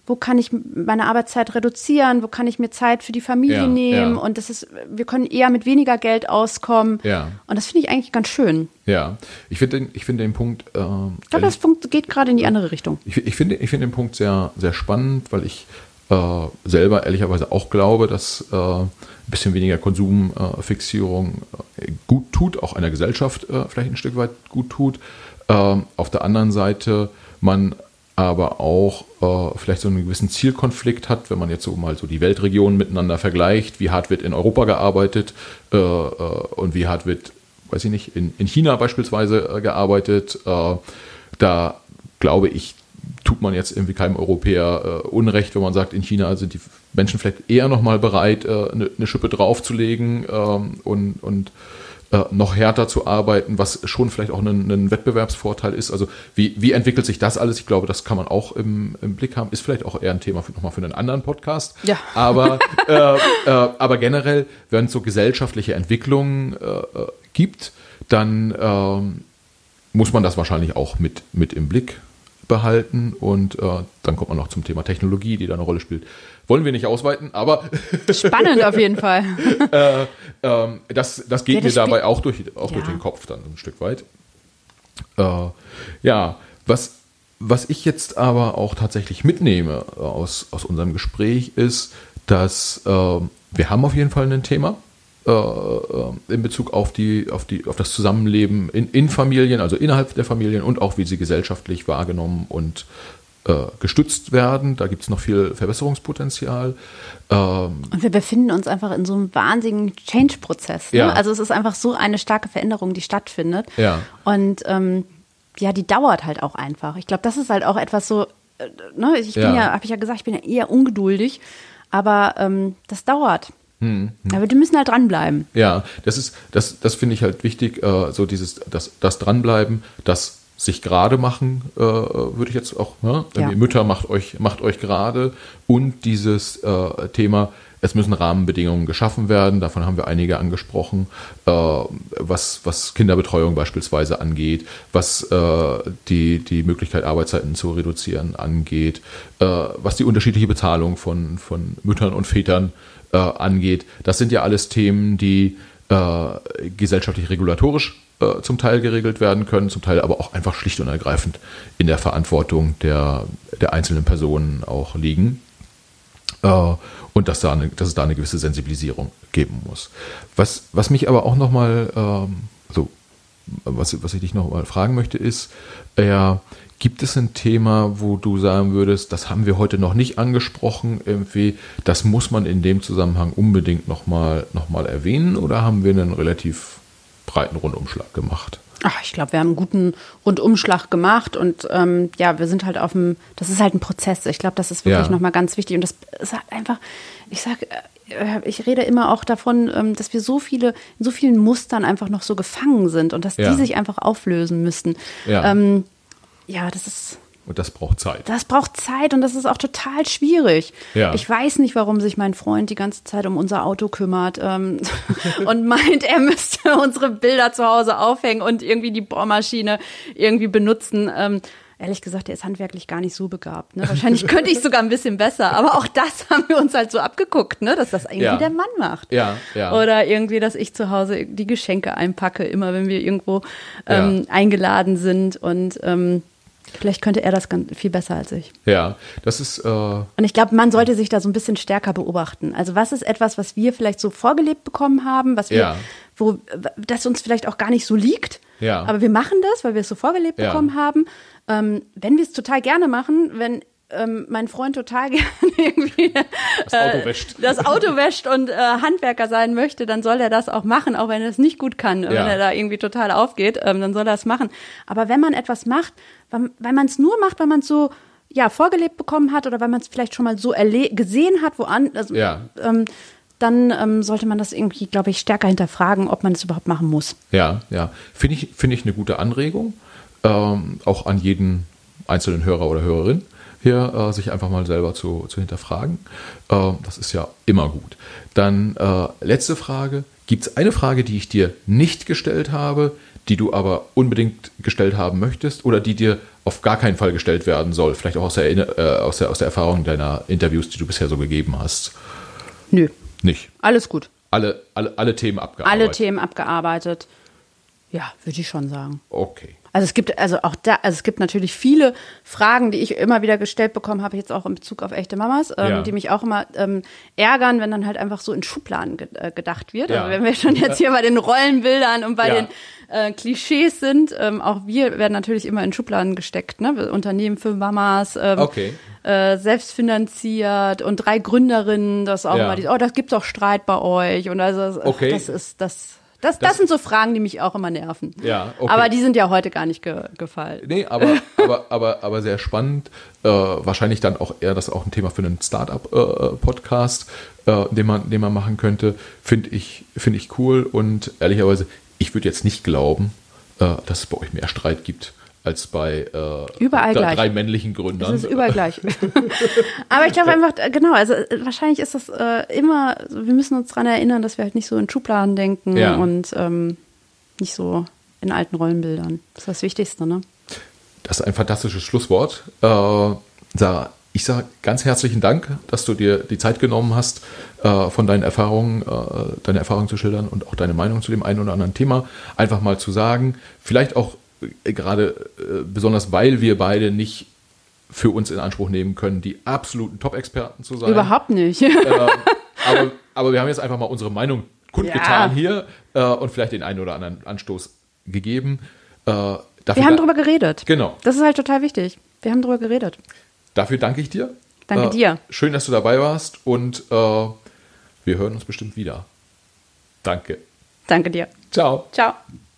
wo kann ich meine Arbeitszeit reduzieren, wo kann ich mir Zeit für die Familie Ja, nehmen ja. und das ist, wir können eher mit weniger Geld auskommen. Ja. Und das finde ich eigentlich ganz schön. Ja, ich finde den, ich finde den Punkt. Äh, Ich glaube, das Punkt geht gerade in die andere Richtung. Ich, ich finde ich finde den Punkt sehr, sehr spannend, weil ich äh, selber ehrlicherweise auch glaube, dass äh, ein bisschen weniger Konsumfixierung äh, gut tut, auch einer Gesellschaft äh, vielleicht ein Stück weit gut tut. Ähm, auf der anderen Seite man aber auch äh, vielleicht so einen gewissen Zielkonflikt hat, wenn man jetzt so mal so die Weltregionen miteinander vergleicht, wie hart wird in Europa gearbeitet äh, äh, und wie hart wird, weiß ich nicht, in, in China beispielsweise äh, gearbeitet. Äh, da glaube ich, tut man jetzt irgendwie keinem Europäer äh, Unrecht, wenn man sagt, in China sind die Menschen vielleicht eher nochmal bereit, äh, eine, eine Schippe draufzulegen ähm, und, und äh, noch härter zu arbeiten, was schon vielleicht auch ein, ein Wettbewerbsvorteil ist. Also wie, wie entwickelt sich das alles? Ich glaube, das kann man auch im, im Blick haben. Ist vielleicht auch eher ein Thema für, nochmal für einen anderen Podcast. Ja. Aber, äh, äh, aber generell, wenn es so gesellschaftliche Entwicklungen äh, gibt, dann ähm, muss man das wahrscheinlich auch mit, mit im Blick behalten und äh, dann kommt man noch zum Thema Technologie, die da eine Rolle spielt. Wollen wir nicht ausweiten, aber Spannend auf jeden Fall. äh, ähm, das, das geht Ja, das mir dabei spiel- auch durch, auch Ja. durch den Kopf dann ein Stück weit. Äh, ja, was, was ich jetzt aber auch tatsächlich mitnehme aus, aus unserem Gespräch ist, dass äh, wir haben auf jeden Fall ein Thema äh, in Bezug auf, die, auf, die, auf das Zusammenleben in, in Familien, also innerhalb der Familien und auch wie sie gesellschaftlich wahrgenommen und äh, gestützt werden. Da gibt es noch viel Verbesserungspotenzial. Ähm, Und wir befinden uns einfach in so einem wahnsinnigen Change-Prozess. Ne? Ja. Also es ist einfach so eine starke Veränderung, die stattfindet. Ja. Und ähm, ja, die dauert halt auch einfach. Ich glaube, das ist halt auch etwas so, äh, ne? ich bin Ja. ja, habe ich ja gesagt, ich bin ja eher ungeduldig, aber ähm, das dauert. Aber wir müssen halt dranbleiben. Ja, das ist, das, das finde ich halt wichtig, äh, so dieses, das, das Dranbleiben, das sich gerade machen, äh, würde ich jetzt auch, ne? Ja. Mütter macht euch, macht euch gerade und dieses äh, Thema, es müssen Rahmenbedingungen geschaffen werden, davon haben wir einige angesprochen, äh, was, was Kinderbetreuung beispielsweise angeht, was äh, die, die Möglichkeit, Arbeitszeiten zu reduzieren angeht, äh, was die unterschiedliche Bezahlung von, von Müttern und Vätern äh, angeht. Das sind ja alles Themen, die äh, gesellschaftlich regulatorisch äh, zum Teil geregelt werden können, zum Teil aber auch einfach schlicht und ergreifend in der Verantwortung der, der einzelnen Personen auch liegen. Äh, und dass, da eine, dass es da eine gewisse Sensibilisierung geben muss. Was, was mich aber auch nochmal, ähm, also was, was ich dich nochmal fragen möchte, ist, äh, gibt es ein Thema, wo du sagen würdest, das haben wir heute noch nicht angesprochen, irgendwie, das muss man in dem Zusammenhang unbedingt nochmal noch mal erwähnen, oder haben wir einen relativ breiten Rundumschlag gemacht? Ach, ich glaube, wir haben einen guten Rundumschlag gemacht und ähm, ja, wir sind halt auf dem, das ist halt ein Prozess. Ich glaube, das ist wirklich Ja. nochmal ganz wichtig und das ist halt einfach, ich sag, äh, ich rede immer auch davon, ähm, dass wir so viele, in so vielen Mustern einfach noch so gefangen sind und dass Ja. die sich einfach auflösen müssten. Ja. Ähm, ja, das ist, Und das braucht Zeit. das braucht Zeit und das ist auch total schwierig. Ja. Ich weiß nicht, warum sich mein Freund die ganze Zeit um unser Auto kümmert ähm, und meint, er müsste unsere Bilder zu Hause aufhängen und irgendwie die Bohrmaschine irgendwie benutzen. Ähm, ehrlich gesagt, der ist handwerklich gar nicht so begabt. Ne? Wahrscheinlich könnte ich sogar ein bisschen besser, aber auch das haben wir uns halt so abgeguckt, ne? Dass das irgendwie Ja. der Mann macht. Ja, ja. Oder irgendwie, dass ich zu Hause die Geschenke einpacke, immer wenn wir irgendwo ähm, Ja. eingeladen sind und ähm, vielleicht könnte er das ganz viel besser als ich. Ja, das ist, äh, Und ich glaube, man sollte sich da so ein bisschen stärker beobachten. Also was ist etwas, was wir vielleicht so vorgelebt bekommen haben, was wir, Ja. wo das uns vielleicht auch gar nicht so liegt. Ja. Aber wir machen das, weil wir es so vorgelebt Ja. bekommen haben. Ähm, wenn wir es total gerne machen, wenn ähm, mein Freund total gerne irgendwie das Auto wäscht. das Auto wäscht und äh, Handwerker sein möchte, dann soll er das auch machen, auch wenn er es nicht gut kann, wenn er da irgendwie total aufgeht, ähm, dann soll er es machen. Aber wenn man etwas macht, weil, weil man es nur macht, weil man es so ja vorgelebt bekommen hat oder weil man es vielleicht schon mal so erle- gesehen hat, woan, also, Ja. ähm, dann ähm, sollte man das irgendwie, glaube ich, stärker hinterfragen, ob man es überhaupt machen muss. Ja, ja. Finde ich, finde ich eine gute Anregung, ähm, auch an jeden einzelnen Hörer oder Hörerin. hier äh, sich einfach mal selber zu, zu hinterfragen. Äh, das ist ja immer gut. Dann äh, letzte Frage. Gibt es eine Frage, die ich dir nicht gestellt habe, die du aber unbedingt gestellt haben möchtest oder die dir auf gar keinen Fall gestellt werden soll? Vielleicht auch aus der, äh, aus der, aus der Erfahrung deiner Interviews, die du bisher so gegeben hast. Nö. Nicht? Alles gut. Alle, alle, alle Themen abgearbeitet? Alle Themen abgearbeitet. Ja, würde ich schon sagen. Okay. Also es gibt also auch da, also es gibt natürlich viele Fragen, die ich immer wieder gestellt bekommen habe, jetzt auch in Bezug auf echte Mamas, ähm, Ja. die mich auch immer ähm, ärgern, wenn dann halt einfach so in Schubladen ge äh, gedacht wird. Ja. Also wenn wir schon jetzt hier bei den Rollenbildern und bei Ja. den äh, Klischees sind, ähm, auch wir werden natürlich immer in Schubladen gesteckt, ne? Unternehmen für Mamas, ähm, Okay. äh, selbstfinanziert und drei Gründerinnen, das auch Ja. immer, die, oh, das gibt doch Streit bei euch und also ach, Okay. das ist das. Das, das, Das- sind so Fragen, die mich auch immer nerven. Ja, okay. Aber die sind ja heute gar nicht ge gefallen. Nee, aber, aber, aber, aber sehr spannend. Äh, wahrscheinlich dann auch eher das auch ein Thema für einen Startup-Podcast, äh, den man, den man machen könnte. Finde ich, finde ich cool. Und ehrlicherweise, ich würde jetzt nicht glauben, äh, dass es bei euch mehr Streit gibt als bei äh, Überall drei, gleich. drei männlichen Gründern. Das ist überall gleich. Aber ich glaube einfach, äh, genau, also äh, wahrscheinlich ist das äh, immer, wir müssen uns daran erinnern, dass wir halt nicht so in Schubladen denken Ja. und ähm, nicht so in alten Rollenbildern. Das ist das Wichtigste, ne? Das ist ein fantastisches Schlusswort. Äh, Sarah, ich sage ganz herzlichen Dank, dass du dir die Zeit genommen hast, äh, von deinen Erfahrungen, äh, deine Erfahrungen zu schildern und auch deine Meinung zu dem einen oder anderen Thema einfach mal zu sagen. Vielleicht auch äh, gerade äh, besonders, weil wir beide nicht für uns in Anspruch nehmen können, die absoluten Top-Experten zu sein. Überhaupt nicht. Äh, aber, aber wir haben jetzt einfach mal unsere Meinung kundgetan Ja. hier äh, und vielleicht den einen oder anderen Anstoß gegeben. Äh, dafür Wir haben da- drüber geredet. Genau. Das ist halt total wichtig. Wir haben drüber geredet. Dafür danke ich dir. Danke äh, dir. Schön, dass du dabei warst und äh, wir hören uns bestimmt wieder. Danke. Danke dir. Ciao. Ciao.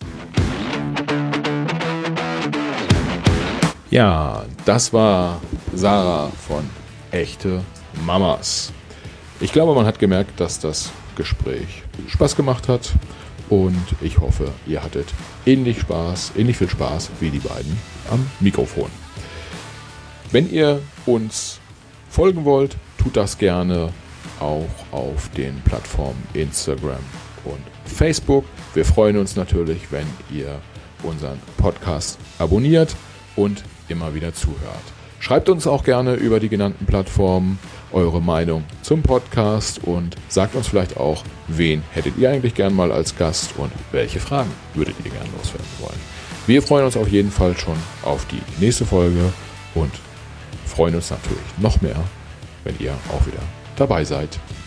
Ja, das war Sarah von Echte Mamas. Ich glaube, man hat gemerkt, dass das Gespräch Spaß gemacht hat und ich hoffe, ihr hattet ähnlich Spaß, ähnlich viel Spaß wie die beiden am Mikrofon. Wenn ihr uns folgen wollt, tut das gerne auch auf den Plattformen Instagram und Facebook. Wir freuen uns natürlich, wenn ihr unseren Podcast abonniert und immer wieder zuhört. Schreibt uns auch gerne über die genannten Plattformen eure Meinung zum Podcast und sagt uns vielleicht auch, wen hättet ihr eigentlich gern mal als Gast und welche Fragen würdet ihr gern loswerden wollen. Wir freuen uns auf jeden Fall schon auf die nächste Folge und freuen uns natürlich noch mehr, wenn ihr auch wieder dabei seid.